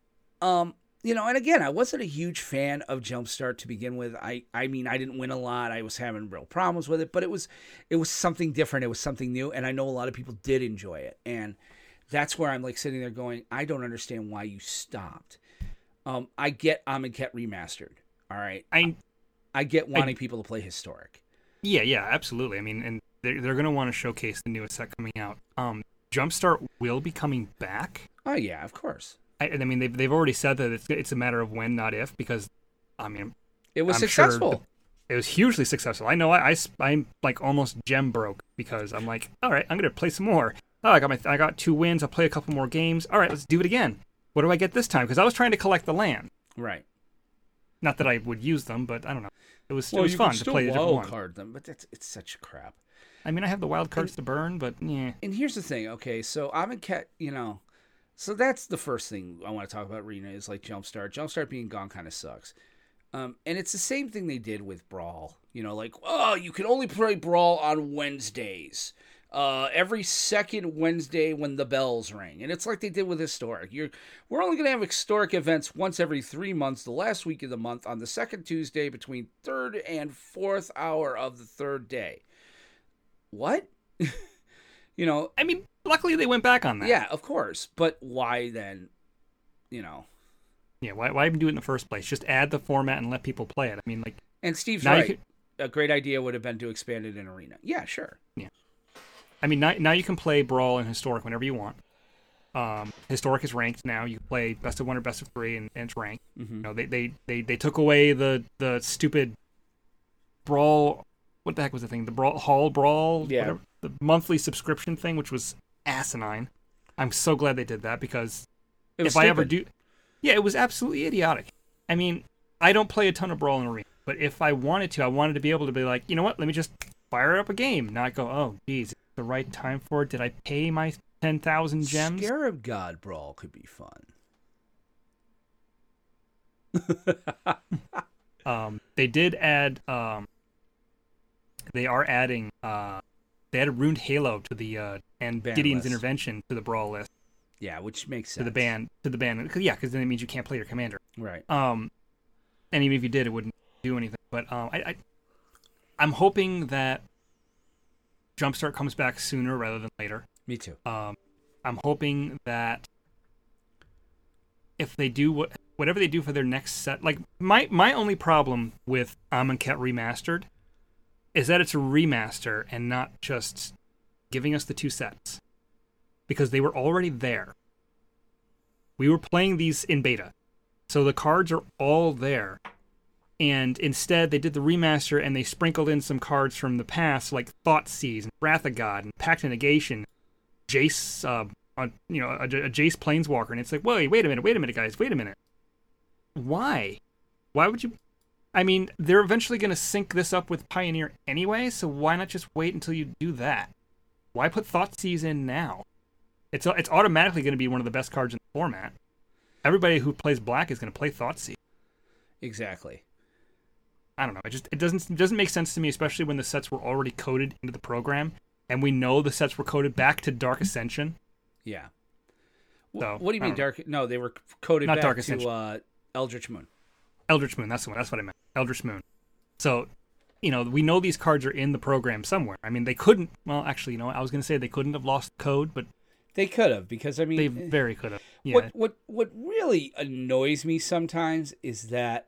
And again, I wasn't a huge fan of Jumpstart to begin with. I mean, I didn't win a lot. I was having real problems with it, but it was something different. It was something new, and I know a lot of people did enjoy it. And that's where I'm like sitting there going, I don't understand why you stopped. I get Amonkhet Remastered. All right. I get wanting people to play Historic. Yeah, absolutely. I mean, and they're going to want to showcase the newest set coming out. Jumpstart will be coming back. Oh yeah, of course. I mean, they've already said that it's a matter of when, not if, because, I mean, it was successful. Sure it was hugely successful. I know I'm like almost gem broke because I'm like, all right, I'm going to play some more. Oh, I got 2 wins. I'll play a couple more games. All right, let's do it again. What do I get this time? Because I was trying to collect the land. Right. Not that I would use them, but I don't know. It was fun to play the different one. Card them, but it's such crap. I mean, I have the wild cards to burn, but yeah. And here's the thing. Okay, so Amonkhet, so that's the first thing I want to talk about. Arena is like Jumpstart. Jumpstart being gone kind of sucks. And it's the same thing they did with Brawl. Like, you can only play Brawl on Wednesdays. Every second Wednesday when the bells ring. And it's like they did with Historic. We're only going to have Historic events once every 3 months, the last week of the month, on the second Tuesday between 3rd and 4th hour of the 3rd day. What? I mean, luckily they went back on that. Yeah, of course. But why then, Yeah, why even do it in the first place? Just add the format and let people play it. I mean, like... And Steve's right. A great idea would have been to expand it in Arena. Yeah, sure. Yeah. I mean, now you can play Brawl and Historic whenever you want. Historic is ranked now. You can play best of 1 or best of 3, and it's ranked. Mm-hmm. They took away the stupid Brawl... What the heck was the thing? The Hall Brawl? Yeah. Whatever, the monthly subscription thing, which was asinine. I'm so glad they did that because if I ever do... Yeah, it was absolutely idiotic. I mean, I don't play a ton of Brawl in Arena, but if I wanted to be able to be like, you know what, let me just fire up a game. Not go, oh, geez, it's the right time for it. Did I pay my 10,000 gems? Scarab God Brawl could be fun. They did add... they are adding They added Ruined Halo to the and Ban Gideon's list. Intervention to the Brawl list. Yeah, which makes sense. To the ban. Yeah, because then it means you can't play your commander. Right. And even if you did, it wouldn't do anything. But I'm hoping that Jumpstart comes back sooner rather than later. Me too. I'm hoping that if they do whatever they do for their next set, like my only problem with Amonkhet Remastered is that it's a remaster and not just giving us the 2 sets, because they were already there. We were playing these in beta, so the cards are all there. And instead, they did the remaster and they sprinkled in some cards from the past, like Thoughtseize and Wrath of God and Pact of Negation, Jace, a Jace Planeswalker, and it's like, wait a minute, guys, wait a minute. Why? Why would you? I mean, they're eventually going to sync this up with Pioneer anyway, so why not just wait until you do that? Why put Thoughtseize in now? It's automatically going to be one of the best cards in the format. Everybody who plays Black is going to play Thoughtseize. Exactly. I don't know. It doesn't make sense to me, especially when the sets were already coded into the program, and we know the sets were coded back to Dark Ascension. Yeah. So, what do you mean Dark? No, they were coded Not back Dark to Ascension. Eldritch Moon. Eldritch Moon, that's the one. That's what I meant. Eldritch Moon. So, we know these cards are in the program somewhere. I mean, they couldn't. Well, actually, I was going to say they couldn't have lost the code, but they could have, because I mean, they very could have. Yeah. What really annoys me sometimes is that,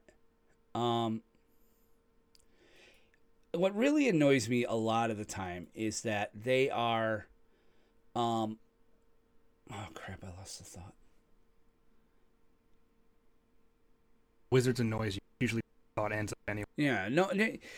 what really annoys me a lot of the time is that they are, oh crap, I lost the thought. Wizards annoys you. Usually, thought ends up anyway. Yeah, no,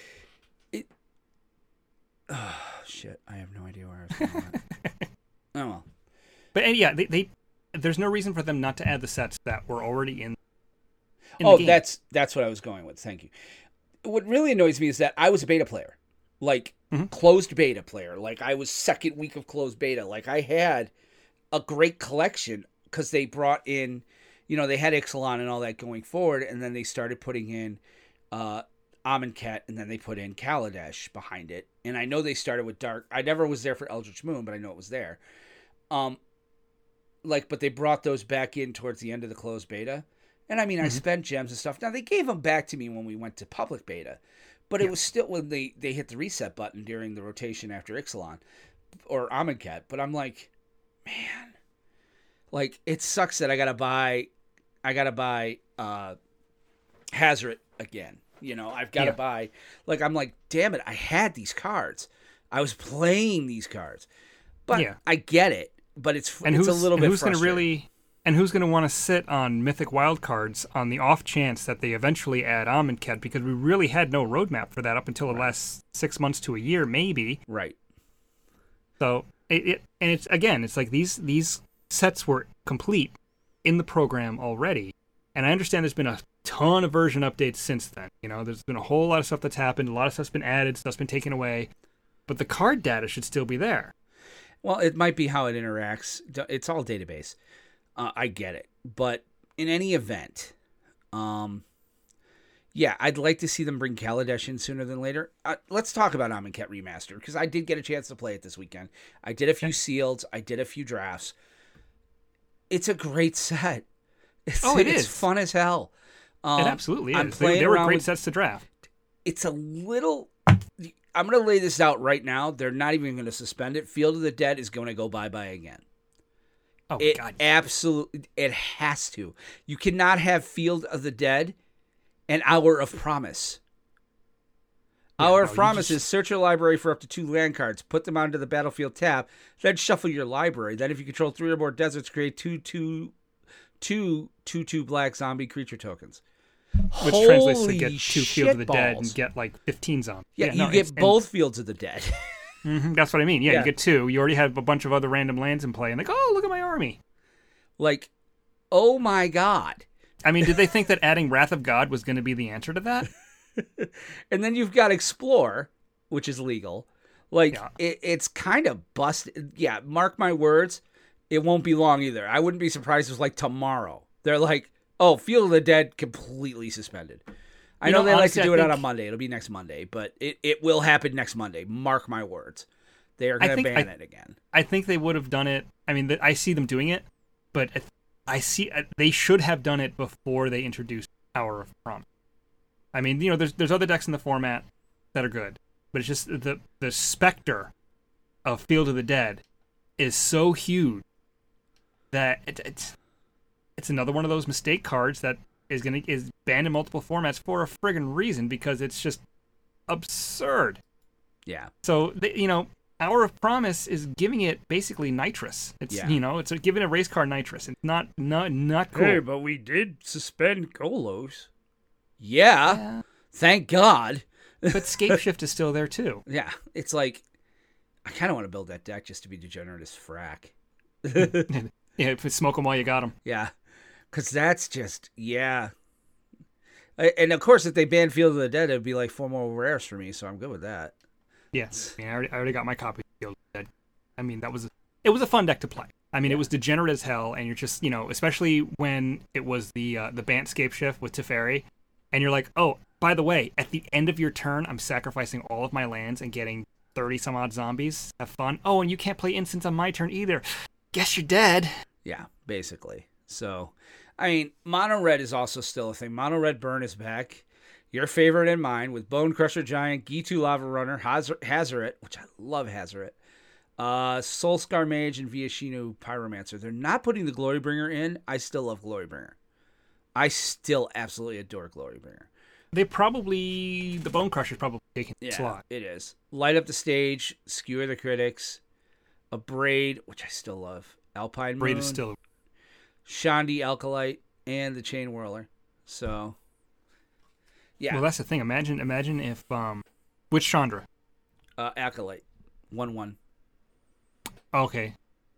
oh shit, I have no idea where I was going with that. Oh well. But yeah, they there's no reason for them not to add the sets that were already in Oh, the game. that's what I was going with. Thank you. What really annoys me is that I was a beta player, like Mhm. closed beta player. Like I was second week of closed beta. Like I had a great collection because they brought in, they had Ixalan and all that going forward, and then they started putting in Amonkhet, and then they put in Kaladesh behind it. And I know they started with Dark. I never was there for Eldritch Moon, but I know it was there. But they brought those back in towards the end of the closed beta. And I mean, I spent gems and stuff. Now, they gave them back to me when we went to public beta, but it was still when they hit the reset button during the rotation after Ixalan or Amonkhet. But I'm like, man, like it sucks that I gotta buy Hazoret again. I've got to buy. Like I'm like, damn it, I had these cards. I was playing these cards, but I get it. But it's a little bit frustrating. And who's going to want to sit on Mythic Wildcards on the off chance that they eventually add Amonkhet? Because we really had no roadmap for that up until the last 6 months to a year, maybe. Right. So it's like these sets were complete in the program already, and I understand there's been a ton of version updates since then. There's been a whole lot of stuff that's happened. A lot of stuff's been added, stuff's been taken away, but the card data should still be there. Well, it might be how it interacts. It's all database. I get it. But in any event, I'd like to see them bring Kaladesh in sooner than later. Let's talk about Amonkhet Remastered, because I did get a chance to play it this weekend. I did a few sealed. I did a few drafts. It's a great set. It's fun as hell. It absolutely is. They were great sets to draft. It's a little... I'm going to lay this out right now. They're not even going to suspend it. Field of the Dead is going to go bye-bye again. Oh, God. Absolutely. It has to. You cannot have Field of the Dead and Hour of Promise. Hour of Promise is search your library for up to 2 land cards, put them onto the battlefield tab, then shuffle your library. Then if you control 3 or more deserts, create 2/2 black zombie creature tokens. Which translates to get 2 Fields of the Dead and get like 15 zombies. Yeah, you get both Fields of the Dead. That's what I mean. Yeah, you get 2. You already have a bunch of other random lands in play, and like, oh, look at my army. Like, oh my God. I mean, did they think that adding Wrath of God was going to be the answer to that? And then you've got Explore, which is legal. Like, it's kind of busted. Yeah, mark my words, it won't be long either. I wouldn't be surprised if it was like tomorrow. They're like, oh, Field of the Dead completely suspended. I know they like to do it on a Monday. It'll be next Monday, but it will happen next Monday. Mark my words. They are going to ban it again. I think they would have done it. I mean, I see them doing it, but they should have done it before they introduced Hour of Promise. I mean, there's other decks in the format that are good, but it's just the specter of Field of the Dead is so huge that it's another one of those mistake cards that is banned in multiple formats for a friggin' reason, because it's just absurd. Yeah. So Hour of Promise is giving it basically nitrous. It's it's giving a race car nitrous. It's not cool. Hey, but we did suspend Golos. Yeah. Thank God. But Scapeshift is still there too. Yeah. It's like, I kind of want to build that deck just to be degenerate as frack. Yeah, smoke them while you got them. Yeah. Because that's just, yeah. And of course, if they ban Field of the Dead, it'd be like 4 more rares for me, so I'm good with that. Yes, I already got my copy of Field of the Dead. I mean, it was a fun deck to play. I mean, It was degenerate as hell, and you're just, especially when it was the Bant Scapeshift with Teferi, and you're like, oh, by the way, at the end of your turn, I'm sacrificing all of my lands and getting 30-some-odd zombies. Have fun. Oh, and you can't play instants on my turn either. Guess you're dead. Yeah, basically. So, I mean, Mono Red is also still a thing. Mono Red Burn is back. Your favorite and mine with Bone Crusher Giant, Gitu Lava Runner, Hazoret, which I love Hazoret, Soulscar Mage, and Viashino Pyromancer. They're not putting the Glorybringer in. I still love Glorybringer. I still absolutely adore Glorybringer. The Bone Crusher's probably taking the slot. It is. Light Up the Stage, Skewer the Critics, a Braid, which I still love, Alpine Moon, Braid is still Shandi Alkalite, and the Chain Whirler. So, yeah. Well, that's the thing. Imagine if which Chandra? Acolyte, 1/1. Okay.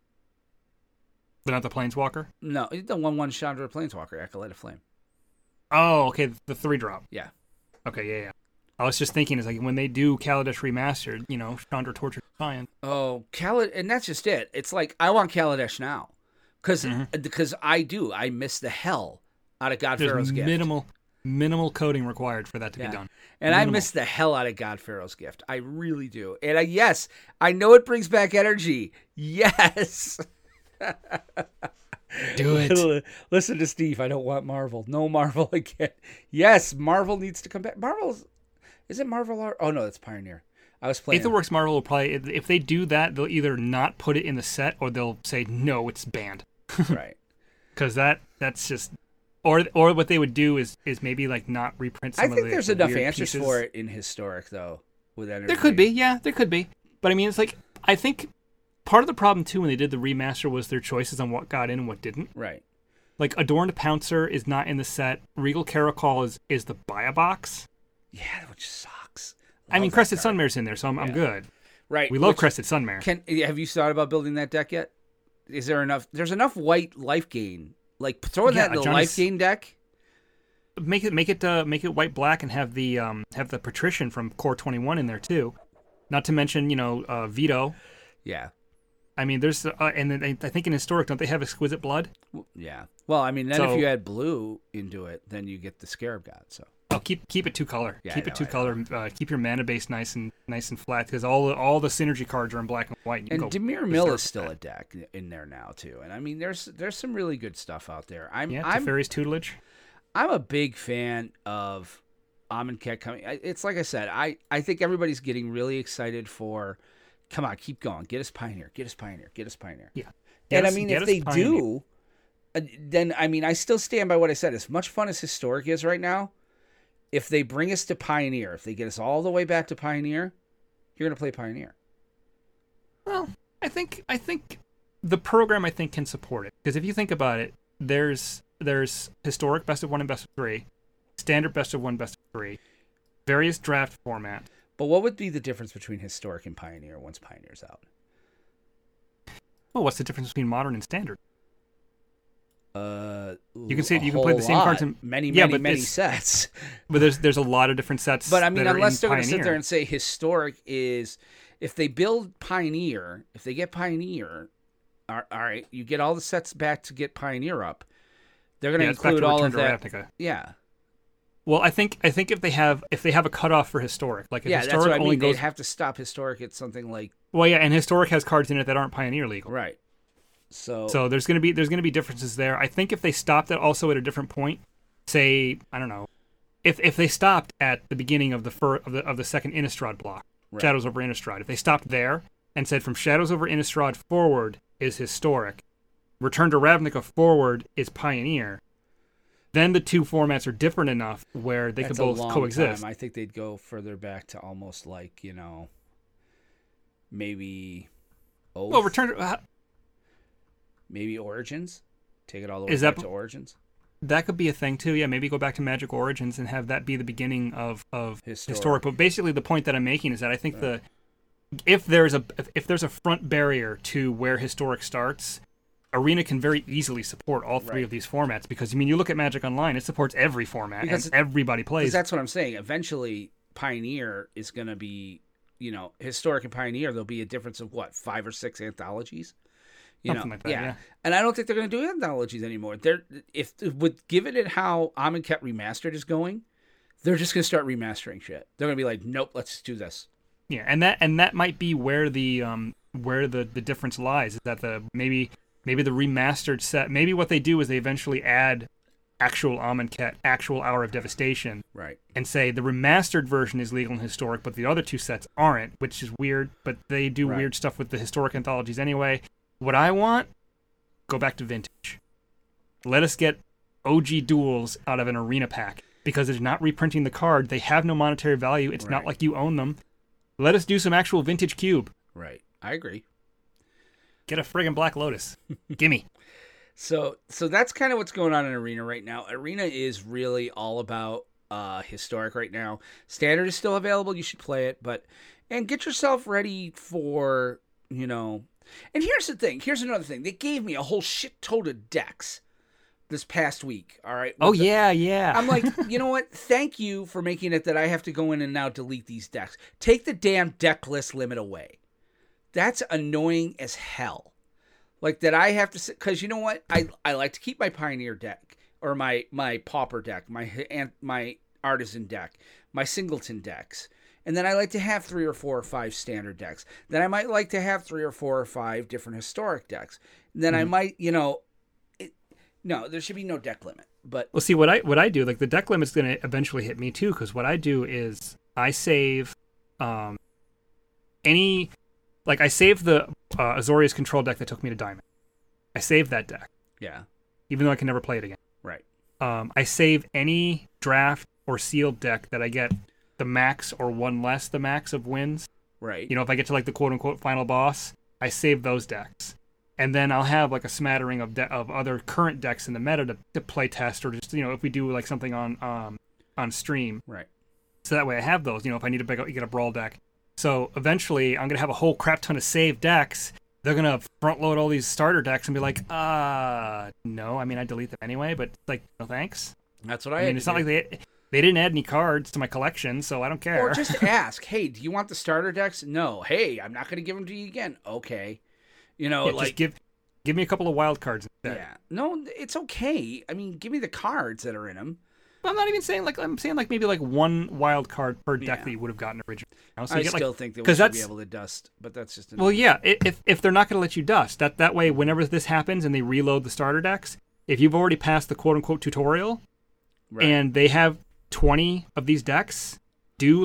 But not the Planeswalker? No, the 1/1 Chandra Planeswalker, Acolyte of Flame. Oh, okay, the 3-drop. Yeah. Okay, yeah. I was just thinking, it's like when they do Kaladesh Remastered, Chandra Tortured Defiant. Oh, and that's just it. It's like, I want Kaladesh now. Because I miss the hell out of God Pharaoh's Gift. Minimal coding required for that to be done. And I miss the hell out of God Pharaoh's Gift. I really do. And yes, I know it brings back energy. Yes. Do it. Listen to Steve. I don't want Marvel. No Marvel again. Yes, Marvel needs to come back. Is it Marvel? Oh no, it's Pioneer. I was playing. Aetherworks Marvel will probably, if they do that, they'll either not put it in the set or they'll say no, it's banned. Right. Because that's just, or what they would do is maybe like not reprint some of the. I think there's enough answers pieces for it in Historic though. With energy. There could be, yeah, there could be. But I mean, it's like, I think part of the problem too when they did the remaster was their choices on what got in and what didn't. Right. Like Adorned Pouncer is not in the set. Regal Caracol is the buy a box. Yeah, which sucks. I mean, Crested Sunmare's in there, so I'm good. Right. We love Crested Sunmare. Have you thought about building that deck yet? Is there enough? There's enough white life gain. Like throwing that in the life gain deck. Make it white black and have the Patrician from Core 21 in there too. Not to mention Vito. Yeah. I mean, there's and then I think in Historic, don't they have Exquisite Blood? Yeah. Well, I mean, then if you add blue into it, then you get the Scarab God. So. Oh, keep it 2-color. Yeah, keep it 2-color. Keep your mana base nice and flat because all the synergy cards are in black and white. And Dimir Mill is still a deck in there now too. And I mean, there's some really good stuff out there. Teferi's Tutelage. I'm a big fan of Amonkhet coming. It's like I said, I think everybody's getting really excited for. Come on, keep going. Get us Pioneer. Get us Pioneer. Get us Pioneer. Yeah. And I mean, if they do, then I mean, I still stand by what I said. As much fun as Historic is right now, if they bring us to Pioneer, if they get us all the way back to Pioneer, you're going to play Pioneer. Well, I think the program can support it because if you think about it, there's Historic Best of 1 and Best of 3, Standard Best of 1, Best of 3, various draft formats. But what would be the difference between Historic and Pioneer once Pioneer's out? Well, what's the difference between Modern and Standard? You can play the same cards in many sets. But there's a lot of different sets. But I mean, unless they're going to sit there and say Historic is, if they build Pioneer, if they get Pioneer, all right, you get all the sets back to get Pioneer up. They're going to include all of that. Ravnica. Yeah. Well, I think if they have a cutoff for Historic, like if Historic that's what I mean. They'd have to stop Historic at something like Well, yeah, and Historic has cards in it that aren't Pioneer legal. Right. So there's gonna be differences there. I think if they stopped it also at a different point, say, I don't know, if they stopped at the beginning of the second Innistrad block, Right. Shadows over Innistrad, if they stopped there and said from Shadows over Innistrad forward is Historic, Return to Ravnica forward is Pioneer, then the two formats are different enough where they that's could a both long coexist. time. I think they'd go further back to almost like, maybe Oath, Well, Return to, maybe Origins. Take it all the way Is back that- to Origins. that could be a thing too. Yeah, maybe go back to Magic Origins and have that be the beginning of Historic. But basically, the point that I'm making is that I think if there's a front barrier to where Historic starts, Arena can very easily support all three Right. of these formats because you look at Magic Online, it supports every format Because and everybody plays. Because that's what I'm saying. Eventually, Pioneer is going to be, Historic and Pioneer. There'll be a difference of 5 or 6 anthologies. Something like that, yeah. And I don't think they're going to do anthologies anymore. Given it how Amonkhet Remastered is going, they're just going to start remastering shit. They're going to be like, nope, let's just do this. Yeah, and that might be where the difference lies. Is that maybe the remastered set? Maybe what they do is they eventually add actual Amonkhet, actual Hour of Devastation, Right. and say the remastered version is legal and Historic, but the other two sets aren't, which is weird. But they do Right. weird stuff with the Historic anthologies anyway. What I want, go back to Vintage. Let us get OG duels out of an Arena pack because it's not reprinting the card. They have no monetary value. It's not Right. like you own them. Let us do some actual Vintage Cube. Right. I agree. Get a friggin' Black Lotus. Gimme. So that's kind of what's going on in Arena right now. Arena is really all about Historic right now. Standard is still available. You should play it, and get yourself ready for, And here's the thing. Here's another thing. They gave me a whole shit ton of decks this past week. All right. Yeah. I'm like, you know what? Thank you for making it that I have to go in and now delete these decks. Take the damn deck list limit away. That's annoying as hell. Like that I have to, because you know what? I like to keep my Pioneer deck or my Pauper deck, my Artisan deck, my Singleton decks. And then I like to have 3 or 4 or 5 standard decks. Then I might like to have 3 or 4 or 5 different Historic decks. And then I might, no, there should be no deck limit. But Well, see, what I do, like the deck limit's going to eventually hit me too, because what I do is I save I save the Azorius Control deck that took me to Diamond. I save that deck, yeah, even though I can never play it again. right. I save any draft or sealed deck that I get the max or one less the max of wins. Right. If I get to like the quote unquote final boss, I save those decks. And then I'll have like a smattering of other current decks in the meta to play test, or just, if we do like something on stream. Right. So that way I have those, if I need to get a brawl deck. So eventually I'm going to have a whole crap ton of saved decks. They're going to front load all these starter decks and be like, no, I delete them anyway, but like, no thanks. That's what I had it's to not do. like they didn't add any cards to my collection, so I don't care. Or just ask, hey, do you want the starter decks? No. Hey, I'm not going to give them to you again. Okay. Just give me a couple of wild cards instead. Yeah. No, it's okay. Give me the cards that are in them. But I'm not even saying I'm saying maybe one wild card per deck Yeah. that you would have gotten originally. So I you get, still think that we 'cause should be that's- able to dust, but that's just Well, yeah, if they're not going to let you dust, that way whenever this happens and they reload the starter decks, if you've already passed the quote unquote tutorial, right. and they have 20 of these decks, do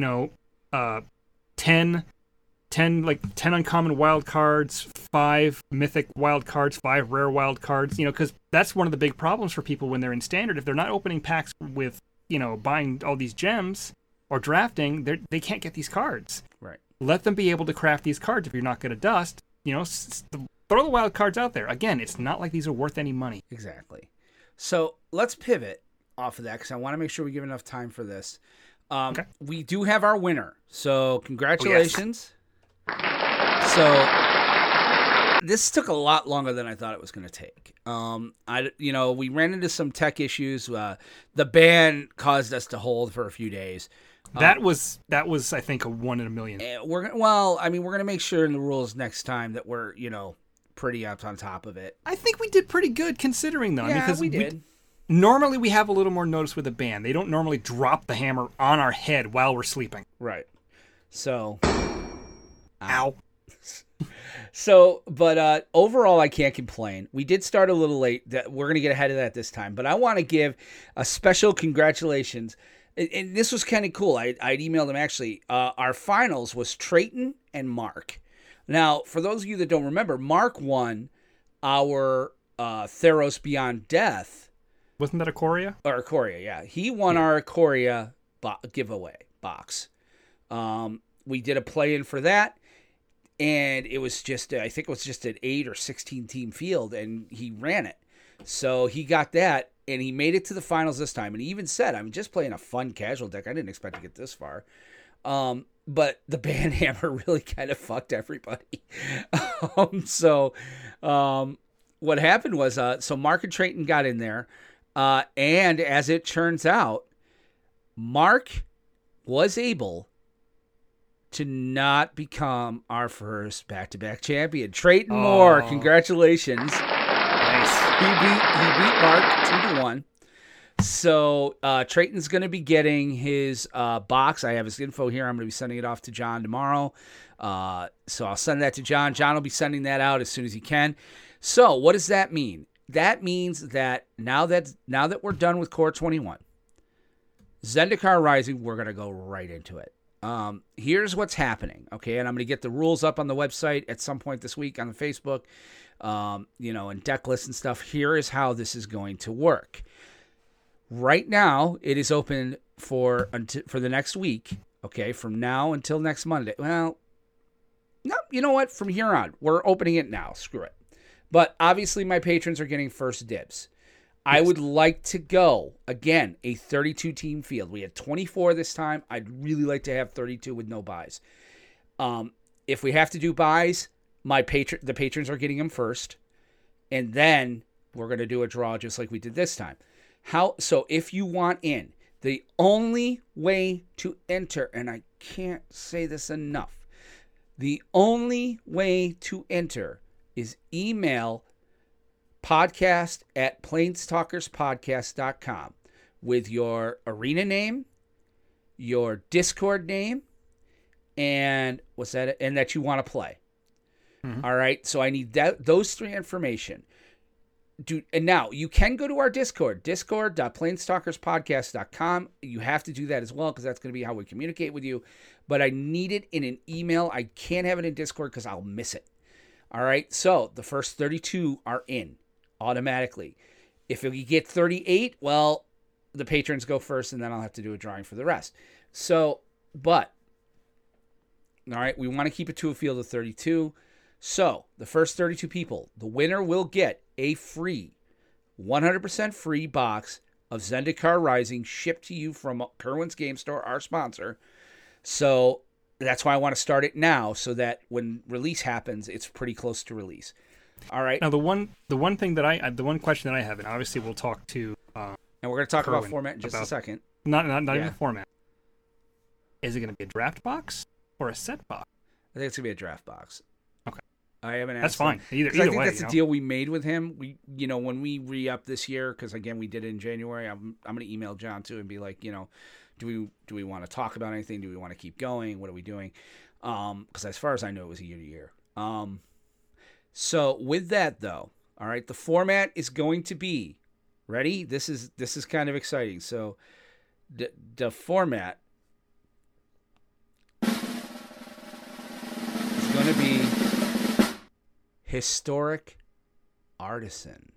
10 uncommon wild cards, 5 mythic wild cards, 5 rare wild cards, because that's one of the big problems for people when they're in standard. If they're not opening packs with, buying all these gems or drafting, they can't get these cards. Right. Let them be able to craft these cards. If you're not going to dust, throw the wild cards out there. Again, it's not like these are worth any money. Exactly. So let's pivot off of that because I want to make sure we give enough time for this. Okay. We do have our winner. So congratulations. So this took a lot longer than I thought it was going to take. We ran into some tech issues. The ban caused us to hold for a few days. That was I think a 1 in a million. We're going to make sure in the rules next time that we're, pretty up on top of it. I think we did pretty good considering though. Yeah, because we did. Normally we have a little more notice with a ban. They don't normally drop the hammer on our head while we're sleeping. Right. So Ow. So, but overall, I can't complain. We did start a little late. We're going to get ahead of that this time. But I want to give a special congratulations. And this was kind of cool. I'd emailed him, actually. Our finals was Trayton and Mark. Now, for those of you that don't remember, Mark won our Theros Beyond Death. Wasn't that Ikoria? Or Ikoria, yeah. He won our Ikoria giveaway box. We did a play-in for that. And it was just, I think it was just an 8 or 16 team field, and he ran it. So he got that, and he made it to the finals this time. And he even said, I'm just playing a fun casual deck. I didn't expect to get this far. But the Banhammer really kind of fucked everybody. What happened was, so Mark and Trayton got in there. And as it turns out, Mark was able to not become our first back-to-back champion. Trayton Moore, congratulations. Nice. He beat Mark 2-1. So Trayton's going to be getting his box. I have his info here. I'm going to be sending it off to John tomorrow. So I'll send that to John. John will be sending that out as soon as he can. So what does that mean? That means that now that we're done with Core 21, Zendikar Rising, we're going to go right into it. Here's what's happening, okay? And I'm going to get the rules up on the website at some point this week on the Facebook, and deck lists and stuff. Here is how this is going to work. Right now, it is open for the next week, okay? From now until next Monday. Well, no, you know what? From here on, we're opening it now. Screw it. But obviously, my patrons are getting first dibs. I would like to go, again, a 32-team field. We had 24 this time. I'd really like to have 32 with no buys. If we have to do buys, the patrons are getting them first. And then we're going to do a draw just like we did this time. So if you want in, the only way to enter, and I can't say this enough, the only way to enter is email podcast@planestalkerspodcast.com with your arena name, your Discord name, and that you want to play. Mm-hmm. All right. So I need those three information. And now you can go to our Discord, discord.planestalkerspodcast.com. You have to do that as well because that's going to be how we communicate with you. But I need it in an email. I can't have it in Discord because I'll miss it. All right. So the first 32 are in automatically. If we get 38, well, the patrons go first, and then I'll have to do a drawing for the rest. So, but, all right, we want to keep it to a field of 32. So, the first 32 people, the winner will get a free, 100% free box of Zendikar Rising shipped to you from Kerwin's Game Store, our sponsor. So, that's why I want to start it now so that when release happens, it's pretty close to release. All right. Now, the one question that I have, and obviously we'll talk to and we're going to talk about format in just a second. Not even the format. Is it going to be a draft box or a set box? I think it's going to be a draft box. Okay. I haven't asked. That's fine. Either I think way, that's the deal we made with him. We, when we re-up this year, because again we did it in January. I'm going to email John too and be like, do we want to talk about anything? Do we want to keep going? What are we doing? Because as far as I know, it was a year to year. So with that though, all right, the format is going to be ready. This is kind of exciting. So the format is going to be Historic Artisan.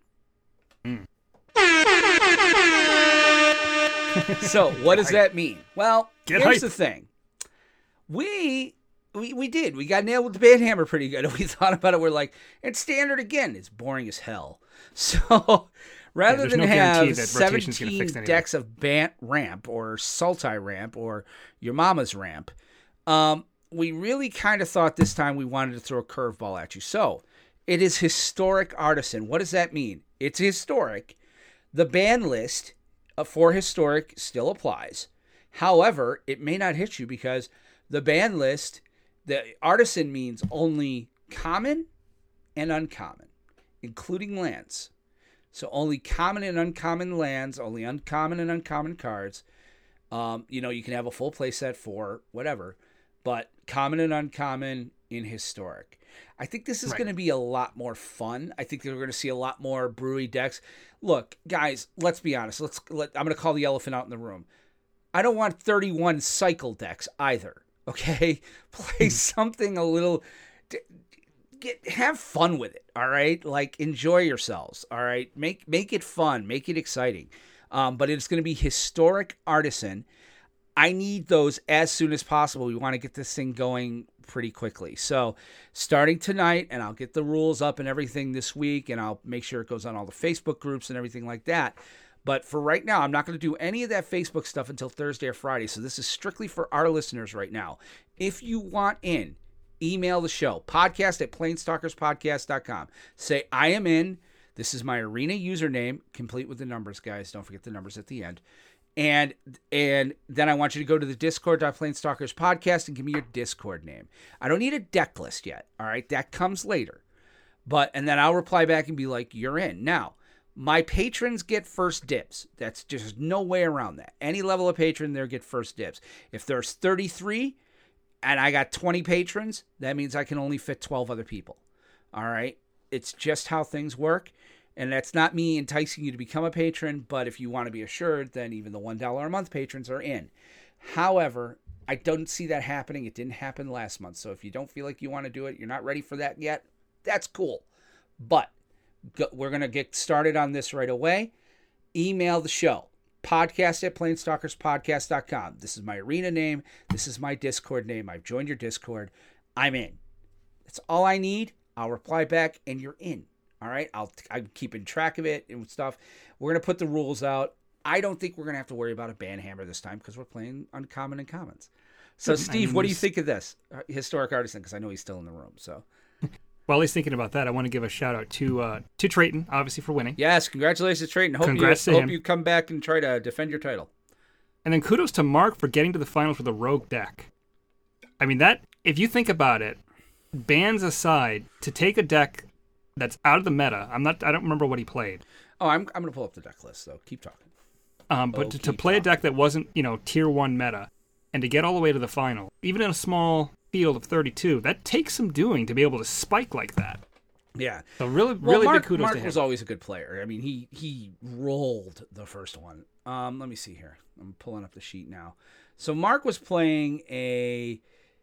So what does that mean? Well, here's the thing. We did. We got nailed with the Banhammer pretty good. We thought about it. We're like, it's standard again. It's boring as hell. So rather than have 17 decks of Bant Ramp or Sultai Ramp or your mama's Ramp, we really kind of thought this time we wanted to throw a curveball at you. So it is Historic Artisan. What does that mean? It's historic. The ban list for Historic still applies. However, it may not hit you because the ban list, the Artisan means only common and uncommon, including lands. So only common and uncommon lands, only uncommon and uncommon cards. You can have a full play set for whatever, but common and uncommon in Historic. I think this is Right. going to be a lot more fun. I think that we're going to see a lot more brewery decks. Look, guys, let's be honest. I'm going to call the elephant out in the room. I don't want 31 cycle decks either. Okay, play something a little. Have fun with it. All right, like enjoy yourselves. All right, make it fun, make it exciting. But it's going to be Historic Artisan. I need those as soon as possible. We want to get this thing going pretty quickly. So starting tonight, and I'll get the rules up and everything this week, and I'll make sure it goes on all the Facebook groups and everything like that. But for right now, I'm not going to do any of that Facebook stuff until Thursday or Friday. So this is strictly for our listeners right now. If you want in, email the show, podcast@planestalkerspodcast.com. Say, I am in. This is my arena username, complete with the numbers, guys. Don't forget the numbers at the end. And then I want you to go to the Discord.planestalkerspodcast and give me your Discord name. I don't need a deck list yet. All right, that comes later. And then I'll reply back and be like, you're in. Now, my patrons get first dibs. That's just no way around that. Any level of patron, they'll get first dibs. If there's 33 and I got 20 patrons, that means I can only fit 12 other people. All right? It's just how things work. And that's not me enticing you to become a patron, but if you want to be assured, then even the $1 a month patrons are in. However, I don't see that happening. It didn't happen last month. So if you don't feel like you want to do it, you're not ready for that yet, that's cool. But we're going to get started on this right away. Email the show, podcast@planestalkerspodcast.com. This is my arena name. This is my Discord name. I've joined your Discord. I'm in. That's all I need. I'll reply back and you're in. All right, I'm keeping track of it and stuff. We're going to put the rules out. I don't think we're going to have to worry about a banhammer this time because we're playing uncommon and commons. So, Steve, what do you think of this? Historic Artisan, because I know he's still in the room. So, While he's thinking about that, I want to give a shout out to Trayton, obviously, for winning. yes, congratulations, Trayton. Hope you come back and try to defend your title. And then kudos to Mark for getting to the finals with a rogue deck. I mean, that, if you think about it, bans aside, to take a deck that's out of the meta. I don't remember what he played. Oh, I'm going to pull up the deck list, though. Keep talking. But to play a deck that wasn't, tier 1 meta, and to get all the way to the final, even in a small field of 32, that takes some doing to be able to spike like that. Yeah. So really Mark, big kudos Mark to him. was always a good player. I mean, he rolled the first one. Let me see here. I'm pulling up the sheet now. So Mark was playing a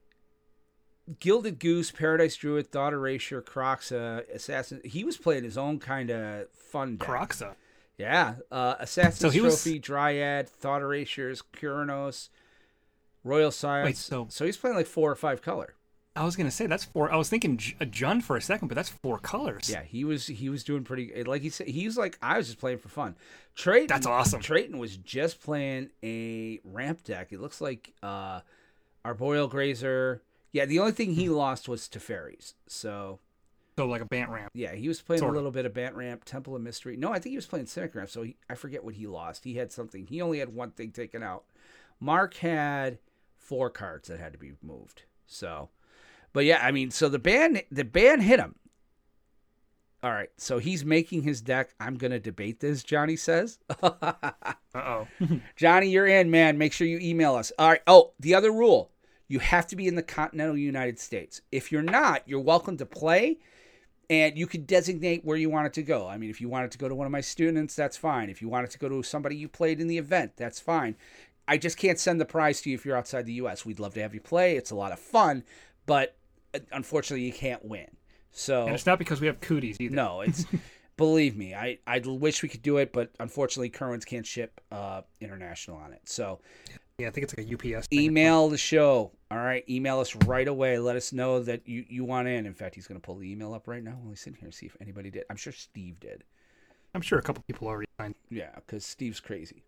Gilded Goose, Paradise Druid, Thought Erasure, Kroxa, Assassin. He was playing his own kind of fun deck. Kroxa. Yeah. Assassin's Trophy, Dryad, Thought Erasures, Kuranos, Royal Science. Wait, so he's playing like 4 or 5 color. I was gonna say that's 4. I was thinking a Jund for a second, but that's 4 colors. Yeah, he was doing pretty. Like he said, he was like, I was just playing for fun. Trayton, That's awesome. Trayton was just playing a ramp deck. It looks like Arboreal Grazer. Yeah, the only thing he lost was Teferis. So like a Bant Ramp. yeah, he was playing Sort a of. little bit of Bant Ramp, Temple of Mystery. No, I think he was playing Cynic Ramp. So I forget what he lost. He had something. He only had one thing taken out. Mark had 4 cards that had to be moved. So, but yeah, I mean, so the ban hit him. All right, so he's making his deck. I'm gonna debate this. Johnny says. Uh-oh. Johnny, you're in, man. Make sure you email us. All right. Oh, the other rule. You have to be in the continental United States. If you're not, you're welcome to play, and you can designate where you want it to go. I mean, if you want it to go to one of my students, that's fine. If you want it to go to somebody you played in the event, that's fine. I just can't send the prize to you if you're outside the U.S. We'd love to have you play. It's a lot of fun, but unfortunately, you can't win. So, And it's not because we have cooties either. no, it's believe me, I wish we could do it, but unfortunately, Kerwins can't ship international on it. So, Yeah, I think it's like a UPS thing. email the show. All right, email us right away. Let us know that you want in. In fact, he's going to pull the email up right now. While he's sitting here, see if anybody did. I'm sure Steve did. I'm sure a couple people already signed. Yeah, because Steve's crazy.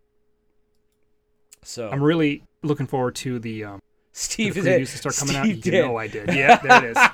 So I'm really looking forward to the Steve the did. previews to start coming out. Steve You did. know I did. Yeah, there it is.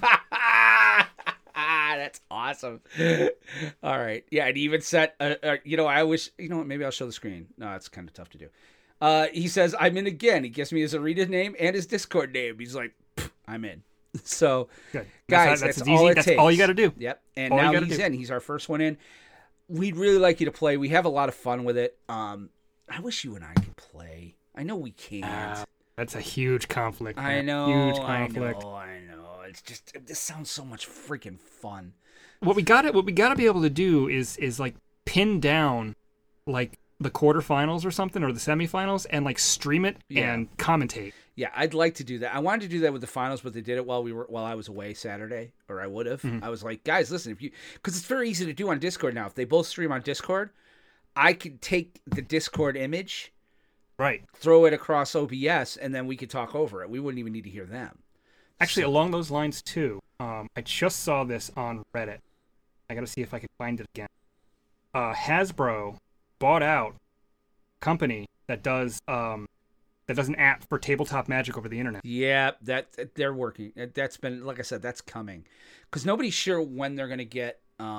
That's awesome. All right. Yeah, and he even set, I wish, what, maybe I'll show the screen. No, it's kind of tough to do. He says, I'm in again. He gives me his arena name and his Discord name. He's like, I'm in. So, Good. guys, that's that's easy. all it That's takes. all you got to do. Yep. And All you now gotta he's do. in. He's our first one in. We'd really like you to play. We have a lot of fun with it. I wish you and I could play. I know we can't. That's a huge conflict. I man. know. Huge conflict. I know. this sounds so much freaking fun. What we gotta be able to do is like pin down like the quarterfinals or something, or the semifinals, and like stream it and commentate. Yeah, I'd like to do that. I wanted to do that with the finals, but they did it while I was away Saturday, or I would have. I was like, guys, listen, because it's very easy to do on Discord now. If they both stream on Discord, I could take the Discord image, right, throw it across OBS, and then we could talk over it. We wouldn't even need to hear them. Actually, along those lines too, I just saw this on Reddit. I gotta see if I can find it again. Hasbro bought out a company that does an app for tabletop Magic over the internet. Yeah, that they're working. That's been, like I said, that's coming, because nobody's sure when they're gonna get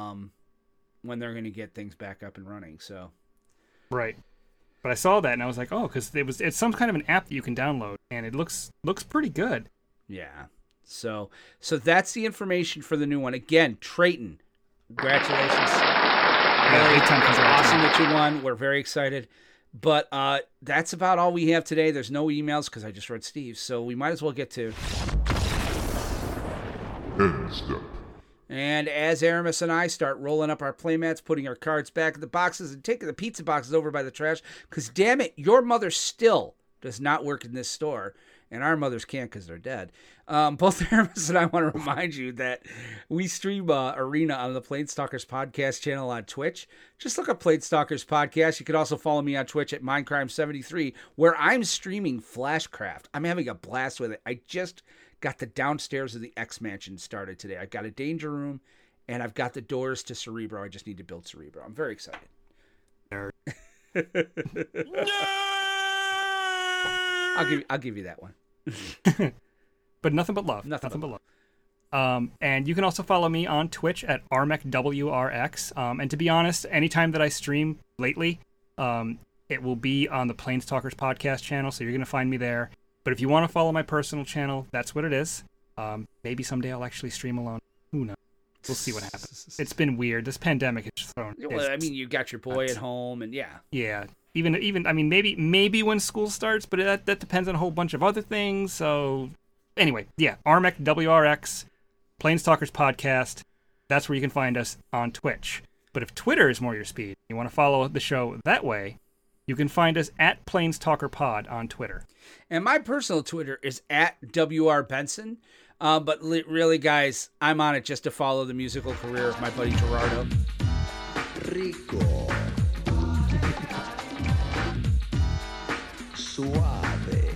things back up and running. So, right. But I saw that and I was like, oh, because it's some kind of an app that you can download, and it looks pretty good. Yeah. So that's the information for the new one. Again, Trayton, congratulations. Yeah, big time congratulations. Awesome that you won. We're very excited. But that's about all we have today. There's no emails because I just read Steve's, so we might as well get to End step. And as Aramis and I start rolling up our playmats, putting our cards back in the boxes, and taking the pizza boxes over by the trash, because damn it, your mother still does not work in this store. And our mothers can't because they're dead. Both Aramis and I want to remind you that we stream Arena on the Planestalkers Podcast channel on Twitch. Just look up Planestalkers Podcast. You can also follow me on Twitch at Mindcrime73, where I'm streaming Flashcraft. I'm having a blast with it. I just got the downstairs of the X Mansion started today. I've got a Danger Room, and I've got the doors to Cerebro. I just need to build Cerebro. I'm very excited. Nerd. I'll give you that one. But nothing but love. Nothing but love. And you can also follow me on Twitch at RMECWRX. And to be honest, anytime that I stream lately, it will be on the Planestalkers Podcast channel, so you're going to find me there. But if you want to follow my personal channel, that's what it is. Maybe someday I'll actually stream alone. Who knows? We'll see what happens. It's been weird. This pandemic has thrown. Well, I mean, you got your boy at home, and yeah. Yeah. Even I mean, maybe when school starts, but that depends on a whole bunch of other things. So anyway, yeah, RMEC WRX, Planestalkers Podcast. That's where you can find us on Twitch. But if Twitter is more your speed, you want to follow the show that way, you can find us at PlanestalkerPod on Twitter. And my personal Twitter is at WR Benson. But really, guys, I'm on it just to follow the musical career of my buddy Gerardo. Rico. Suave.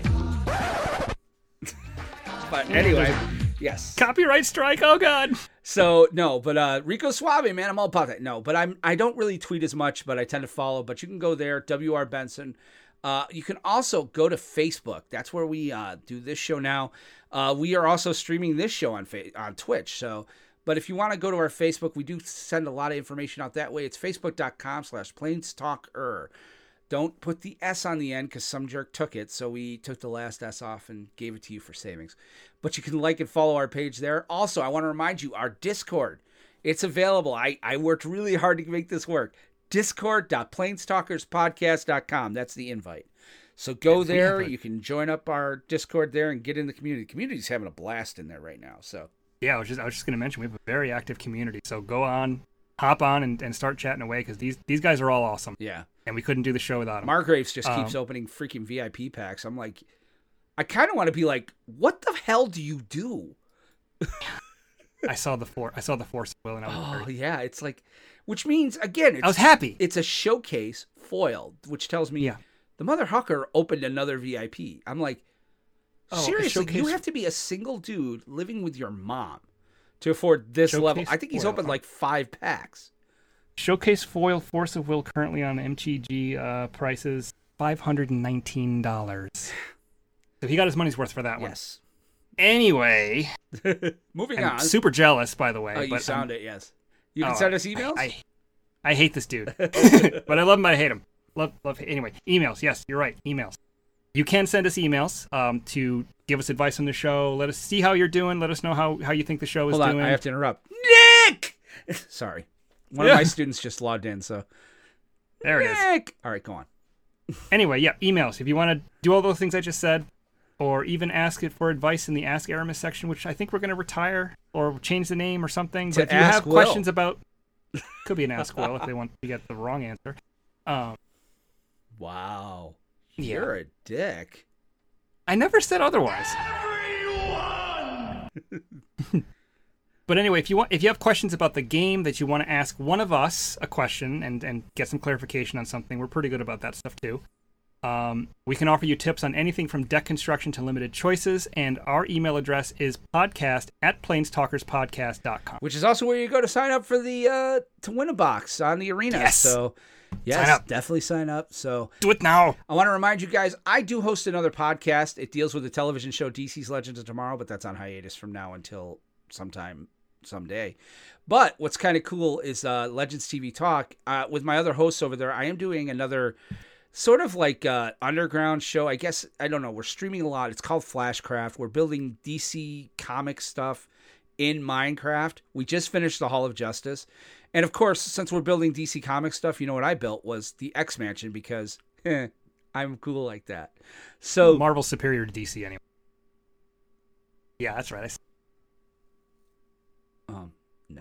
But anyway, yes. Copyright strike, oh god. So no, but Rico Suave, man, I'm all about that. No, but I don't really tweet as much, but I tend to follow. But you can go there, WR Benson. You can also go to Facebook. That's where we do this show now. We are also streaming this show on Twitch. So, but if you want to go to our Facebook, we do send a lot of information out that way. It's facebook.com/Planestalker. Don't put the S on the end because some jerk took it. So we took the last S off and gave it to you for savings. But you can like and follow our page there. Also, I want to remind you, our Discord, it's available. I worked really hard to make this work. Discord.planestalkerspodcast.com. That's the invite. So go there. You can join up our Discord there and get in the community. The community's having a blast in there right now. So yeah, I was just going to mention we have a very active community. So go on, hop on, and start chatting away because these guys are all awesome. Yeah, and we couldn't do the show without them. Margraves just keeps opening freaking VIP packs. I'm like, I kind of want to be like, what the hell do you do? I saw the Force of Will, and I was very... yeah, it's like, which means again, I was happy. It's a showcase foiled, which tells me the Mother Hucker opened another VIP. I'm like, seriously, you have to be a single dude living with your mom to afford this level. I think he's opened like 5 packs. Showcase foil Force of Will currently on MTG prices $519. So he got his money's worth for that one. Yes. Anyway, moving on. Super jealous, by the way. Oh, you sound it. Yes. You can send us emails. I hate this dude, but I love him. But I hate him. Love. Anyway, emails. Yes, you're right. Emails. You can send us emails to give us advice on the show. Let us see how you're doing. Let us know how you think the show is doing. Hold on, I have to interrupt. Nick! Sorry. One of my students just logged in, so. There it is. All right, go on. Anyway, yeah, emails. If you want to do all those things I just said, or even ask it for advice in the Ask Aramis section, which I think we're going to retire or change the name or something. But if you have questions about, could be an Ask Will if they want to get the wrong answer. Wow, you're a dick. I never said otherwise. But anyway, if you have questions about the game that you want to ask one of us a question and get some clarification on something, we're pretty good about that stuff too. We can offer you tips on anything from deck construction to limited choices, and our email address is podcast@planestalkerspodcast.com. Which is also where you go to sign up for the to win a box on the arena. Yes. So yes, definitely sign up. So do it now. I want to remind you guys, I do host another podcast. It deals with the television show DC's Legends of Tomorrow, but that's on hiatus from now until someday. But what's kind of cool is Legends TV Talk. With my other hosts over there, I am doing another sort of like underground show. I guess, I don't know. We're streaming a lot. It's called Flashcraft. We're building DC comic stuff in Minecraft. We just finished the Hall of Justice. And of course, since we're building DC comic stuff, you know what I built was the X Mansion because I'm cool like that. So Marvel's superior to DC anyway. Yeah, that's right. No.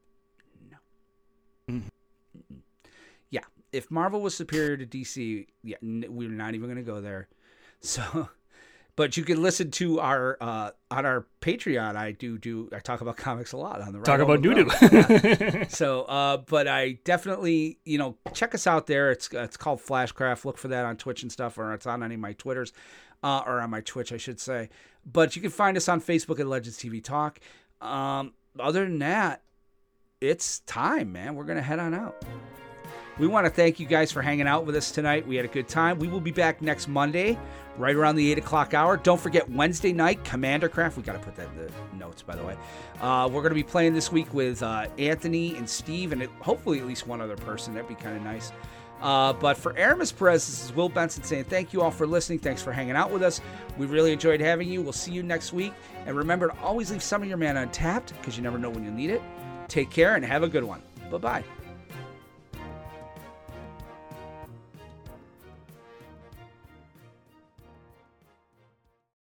Mm-hmm. Yeah, if Marvel was superior to DC, we're not even going to go there. So, but you can listen to our on our Patreon. I talk about comics a lot on the talk about doo-doo. Yeah. So, but I definitely, check us out there. It's called Flashcraft. Look for that on Twitch and stuff, or it's on any of my Twitters, or on my Twitch, I should say. But you can find us on Facebook at Legends TV Talk. Other than that, it's time, man. We're going to head on out. We want to thank you guys for hanging out with us tonight. We had a good time. We will be back next Monday, right around the 8 o'clock hour. Don't forget Wednesday night, Commander Craft. We got to put that in the notes, by the way. We're going to be playing this week with Anthony and Steve, and hopefully at least one other person. That'd be kind of nice. But for Aramis Perez, this is Will Benson saying thank you all for listening. Thanks for hanging out with us. We really enjoyed having you. We'll see you next week. And remember to always leave some of your mana untapped because you never know when you'll need it. Take care and have a good one. Bye-bye.